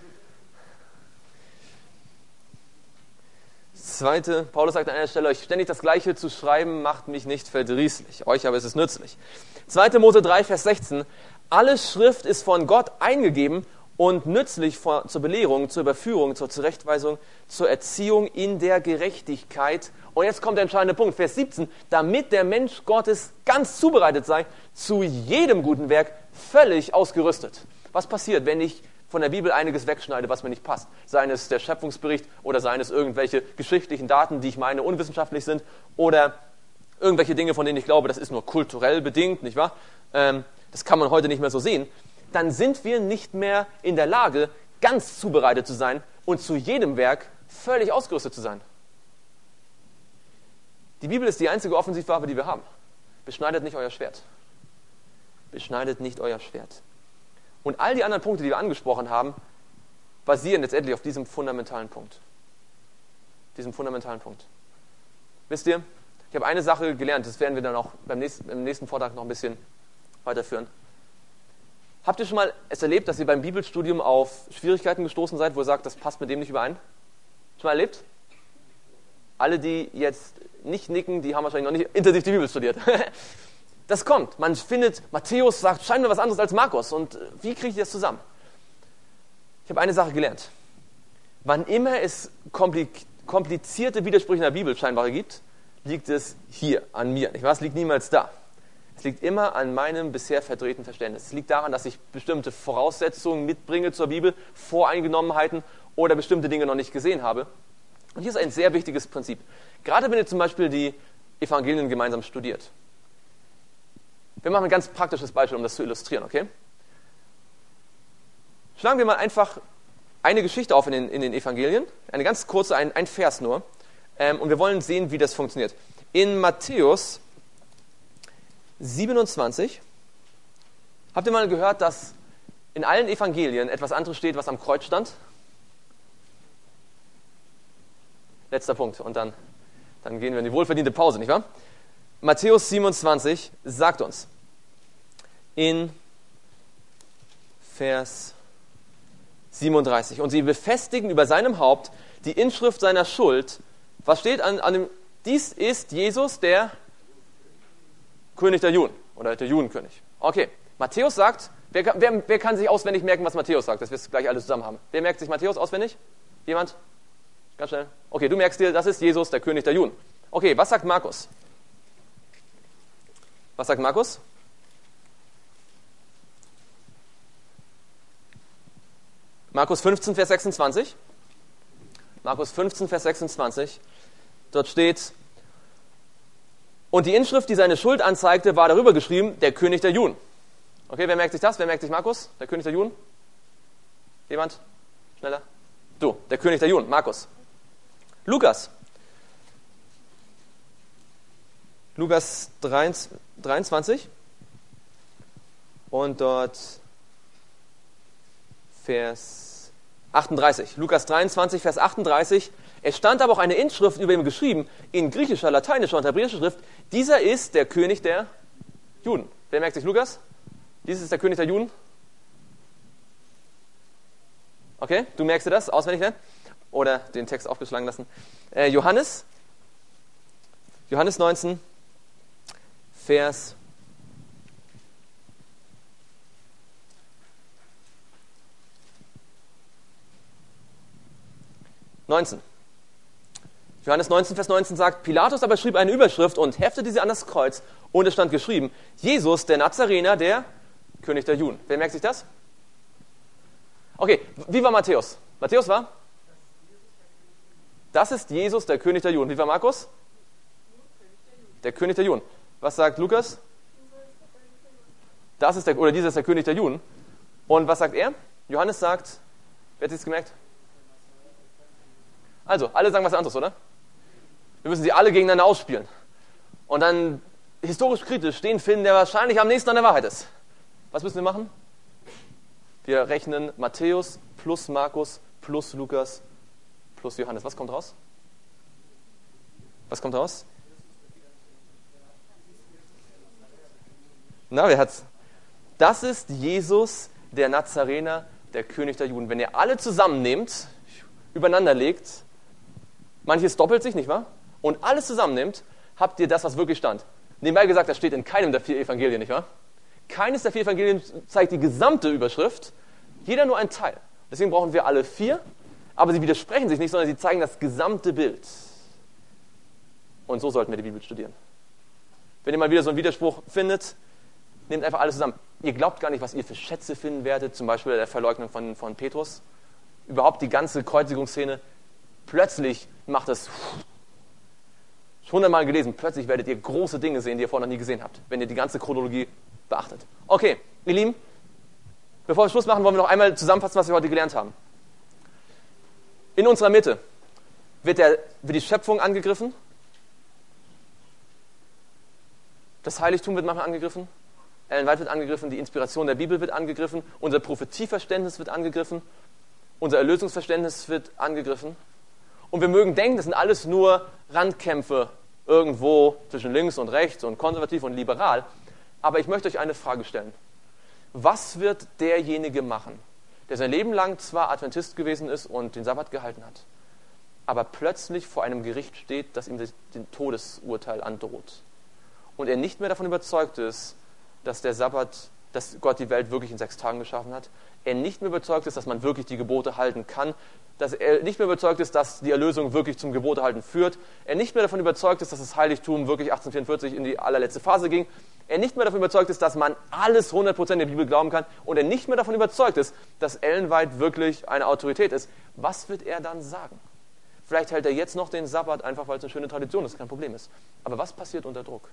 Paulus sagt an einer Stelle, euch ständig das Gleiche zu schreiben, macht mich nicht verdrießlich. Euch aber ist es nützlich. 2. Mose 3, Vers 16. Alle Schrift ist von Gott eingegeben und nützlich zur Belehrung, zur Überführung, zur Zurechtweisung, zur Erziehung in der Gerechtigkeit. Und jetzt kommt der entscheidende Punkt, Vers 17. Damit der Mensch Gottes ganz zubereitet sei, zu jedem guten Werk völlig ausgerüstet. Was passiert, wenn ich von der Bibel einiges wegschneide, was mir nicht passt? Seien es der Schöpfungsbericht oder seien es irgendwelche geschichtlichen Daten, die ich meine unwissenschaftlich sind oder irgendwelche Dinge, von denen ich glaube, das ist nur kulturell bedingt, nicht wahr? Das kann man heute nicht mehr so sehen. Dann sind wir nicht mehr in der Lage, ganz zubereitet zu sein und zu jedem Werk völlig ausgerüstet zu sein. Die Bibel ist die einzige Offensivwaffe, die wir haben. Beschneidet nicht euer Schwert. Beschneidet nicht euer Schwert. Und all die anderen Punkte, die wir angesprochen haben, basieren letztendlich auf diesem fundamentalen Punkt. Wisst ihr, ich habe eine Sache gelernt, das werden wir dann auch im nächsten Vortrag noch ein bisschen weiterführen. Habt ihr schon mal es erlebt, dass ihr beim Bibelstudium auf Schwierigkeiten gestoßen seid, wo ihr sagt, das passt mit dem nicht überein? Schon mal erlebt? Alle, die jetzt nicht nicken, die haben wahrscheinlich noch nicht intensiv die Bibel studiert. Das kommt. Man findet, Matthäus sagt scheinbar was anderes als Markus. Und wie kriege ich das zusammen? Ich habe eine Sache gelernt. Wann immer es komplizierte Widersprüche in der Bibel scheinbar gibt, liegt es hier an mir. Es liegt niemals da. Es liegt immer an meinem bisher verdrehten Verständnis. Es liegt daran, dass ich bestimmte Voraussetzungen mitbringe zur Bibel, Voreingenommenheiten oder bestimmte Dinge noch nicht gesehen habe. Und hier ist ein sehr wichtiges Prinzip. Gerade wenn ihr zum Beispiel die Evangelien gemeinsam studiert. Wir machen ein ganz praktisches Beispiel, um das zu illustrieren, okay? Schlagen wir mal einfach eine Geschichte auf in den Evangelien, eine ganz kurze, ein Vers nur, und wir wollen sehen, wie das funktioniert. In Matthäus 27, habt ihr mal gehört, dass in allen Evangelien etwas anderes steht, was am Kreuz stand? Letzter Punkt, und dann gehen wir in die wohlverdiente Pause, nicht wahr? Matthäus 27 sagt uns in Vers 37, und sie befestigen über seinem Haupt die Inschrift seiner Schuld. Was steht an dem? Dies ist Jesus, der König der Juden oder der Judenkönig. Okay, Matthäus sagt, wer kann sich auswendig merken, was Matthäus sagt, dass wir es gleich alle zusammen haben? Wer merkt sich Matthäus auswendig? Jemand? Ganz schnell. Okay, du merkst dir, das ist Jesus, der König der Juden. Okay, was sagt Markus? Was sagt Markus? Markus 15, Vers 26. Markus 15, Vers 26. Dort steht, und die Inschrift, die seine Schuld anzeigte, war darüber geschrieben, der König der Juden. Okay, wer merkt sich das? Wer merkt sich Markus? Der König der Juden? Jemand? Schneller? Du, der König der Juden, Markus. Lukas. Lukas 23 und dort Vers 38. Lukas 23, Vers 38. Es stand aber auch eine Inschrift über ihm geschrieben, in griechischer, lateinischer und hebräischer Schrift. Dieser ist der König der Juden. Wer merkt sich Lukas? Dieses ist der König der Juden. Okay, du merkst dir das auswendig, ne? Oder den Text aufgeschlagen lassen. Johannes 19, Vers 19. Johannes 19, Vers 19 sagt, Pilatus aber schrieb eine Überschrift und heftete sie an das Kreuz und es stand geschrieben, Jesus, der Nazarener, der König der Juden. Wer merkt sich das? Okay, wie war Matthäus? Matthäus war? Das ist Jesus, der König der Juden. Wie war Markus? Der König der Juden. Was sagt Lukas? Dieser ist der König der Juden. Und was sagt er? Johannes sagt, wer hat sich's gemerkt? Also, alle sagen was anderes, oder? Wir müssen sie alle gegeneinander ausspielen. Und dann historisch kritisch den finden, der wahrscheinlich am nächsten an der Wahrheit ist. Was müssen wir machen? Wir rechnen Matthäus plus Markus plus Lukas plus Johannes. Was kommt raus? Was kommt raus? Na, wer hat's? Das ist Jesus, der Nazarener, der König der Juden. Wenn ihr alle zusammennehmt, übereinander legt, manches doppelt sich, nicht wahr? Und alles zusammennimmt, habt ihr das, was wirklich stand. Nebenbei gesagt, das steht in keinem der 4 Evangelien, nicht wahr? Keines der 4 Evangelien zeigt die gesamte Überschrift, jeder nur ein Teil. Deswegen brauchen wir alle 4, aber sie widersprechen sich nicht, sondern sie zeigen das gesamte Bild. Und so sollten wir die Bibel studieren. Wenn ihr mal wieder so einen Widerspruch findet, nehmt einfach alles zusammen. Ihr glaubt gar nicht, was ihr für Schätze finden werdet, zum Beispiel der Verleugnung von Petrus. Überhaupt die ganze Kreuzigungsszene. Plötzlich macht es 100-mal gelesen. Plötzlich werdet ihr große Dinge sehen, die ihr vorher noch nie gesehen habt, wenn ihr die ganze Chronologie beachtet. Okay, ihr Lieben, bevor wir Schluss machen, wollen wir noch einmal zusammenfassen, was wir heute gelernt haben. In unserer Mitte wird die Schöpfung angegriffen. Das Heiligtum wird manchmal angegriffen. Ellen White wird angegriffen, die Inspiration der Bibel wird angegriffen, unser Prophetieverständnis wird angegriffen, unser Erlösungsverständnis wird angegriffen. Und wir mögen denken, das sind alles nur Randkämpfe irgendwo zwischen links und rechts und konservativ und liberal. Aber ich möchte euch eine Frage stellen. Was wird derjenige machen, der sein Leben lang zwar Adventist gewesen ist und den Sabbat gehalten hat, aber plötzlich vor einem Gericht steht, das ihm den Todesurteil androht und er nicht mehr davon überzeugt ist, dass der Sabbat, dass Gott die Welt wirklich in 6 Tagen geschaffen hat, er nicht mehr überzeugt ist, dass man wirklich die Gebote halten kann, dass er nicht mehr überzeugt ist, dass die Erlösung wirklich zum Gebotehalten führt, er nicht mehr davon überzeugt ist, dass das Heiligtum wirklich 1844 in die allerletzte Phase ging, er nicht mehr davon überzeugt ist, dass man alles 100% der Bibel glauben kann und er nicht mehr davon überzeugt ist, dass Ellen White wirklich eine Autorität ist. Was wird er dann sagen? Vielleicht hält er jetzt noch den Sabbat, einfach weil es eine schöne Tradition ist, kein Problem ist. Aber was passiert unter Druck?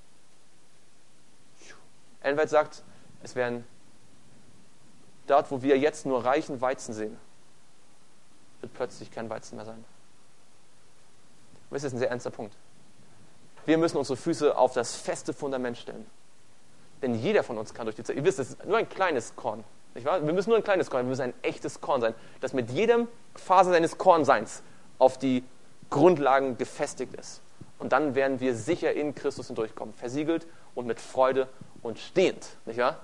Ellen White sagt, es werden dort, wo wir jetzt nur reichen Weizen sehen, wird plötzlich kein Weizen mehr sein. Das ist ein sehr ernster Punkt. Wir müssen unsere Füße auf das feste Fundament stellen. Denn jeder von uns kann durch die Zeit, ihr wisst, es ist nur ein kleines Korn. Nicht wahr? Wir müssen nur ein kleines Korn, wir müssen ein echtes Korn sein, das mit jedem Phase seines Kornseins auf die Grundlagen gefestigt ist. Und dann werden wir sicher in Christus hindurchkommen, versiegelt und mit Freude und stehend. Nicht wahr?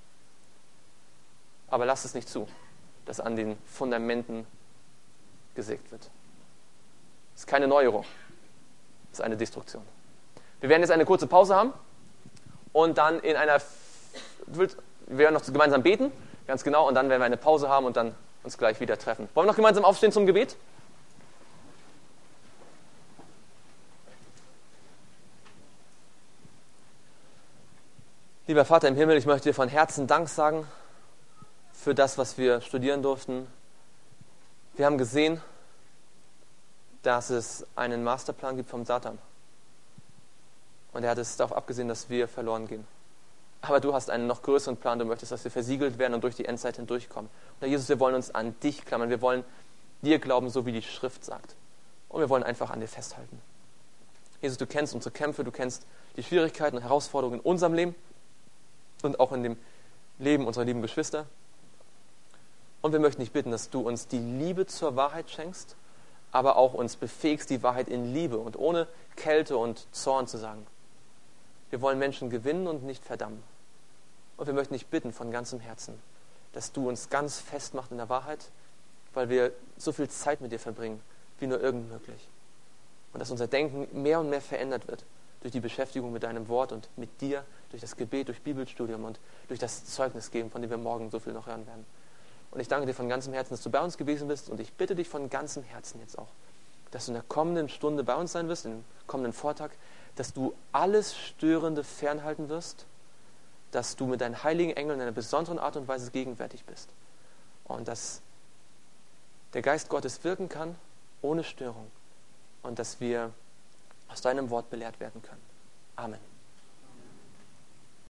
Aber lasst es nicht zu, dass an den Fundamenten gesägt wird. Das ist keine Neuerung, das ist eine Destruktion. Wir werden jetzt eine kurze Pause haben und dann wir werden noch gemeinsam beten, ganz genau, und dann werden wir eine Pause haben und dann uns gleich wieder treffen. Wollen wir noch gemeinsam aufstehen zum Gebet? Lieber Vater im Himmel, ich möchte dir von Herzen Dank sagen für das, was wir studieren durften. Wir haben gesehen, dass es einen Masterplan gibt vom Satan. Und er hat es darauf abgesehen, dass wir verloren gehen. Aber du hast einen noch größeren Plan. Du möchtest, dass wir versiegelt werden und durch die Endzeit hindurchkommen. Und Herr Jesus, wir wollen uns an dich klammern. Wir wollen dir glauben, so wie die Schrift sagt. Und wir wollen einfach an dir festhalten. Jesus, du kennst unsere Kämpfe, du kennst die Schwierigkeiten und Herausforderungen in unserem Leben und auch in dem Leben unserer lieben Geschwister. Und wir möchten dich bitten, dass du uns die Liebe zur Wahrheit schenkst, aber auch uns befähigst, die Wahrheit in Liebe und ohne Kälte und Zorn zu sagen. Wir wollen Menschen gewinnen und nicht verdammen. Und wir möchten dich bitten von ganzem Herzen, dass du uns ganz festmachst in der Wahrheit, weil wir so viel Zeit mit dir verbringen, wie nur irgend möglich. Und dass unser Denken mehr und mehr verändert wird durch die Beschäftigung mit deinem Wort und mit dir, durch das Gebet, durch Bibelstudium und durch das Zeugnisgeben, von dem wir morgen so viel noch hören werden. Und ich danke dir von ganzem Herzen, dass du bei uns gewesen bist und ich bitte dich von ganzem Herzen jetzt auch, dass du in der kommenden Stunde bei uns sein wirst, im kommenden Vortag, dass du alles Störende fernhalten wirst, dass du mit deinen heiligen Engeln in einer besonderen Art und Weise gegenwärtig bist und dass der Geist Gottes wirken kann ohne Störung und dass wir aus deinem Wort belehrt werden können. Amen.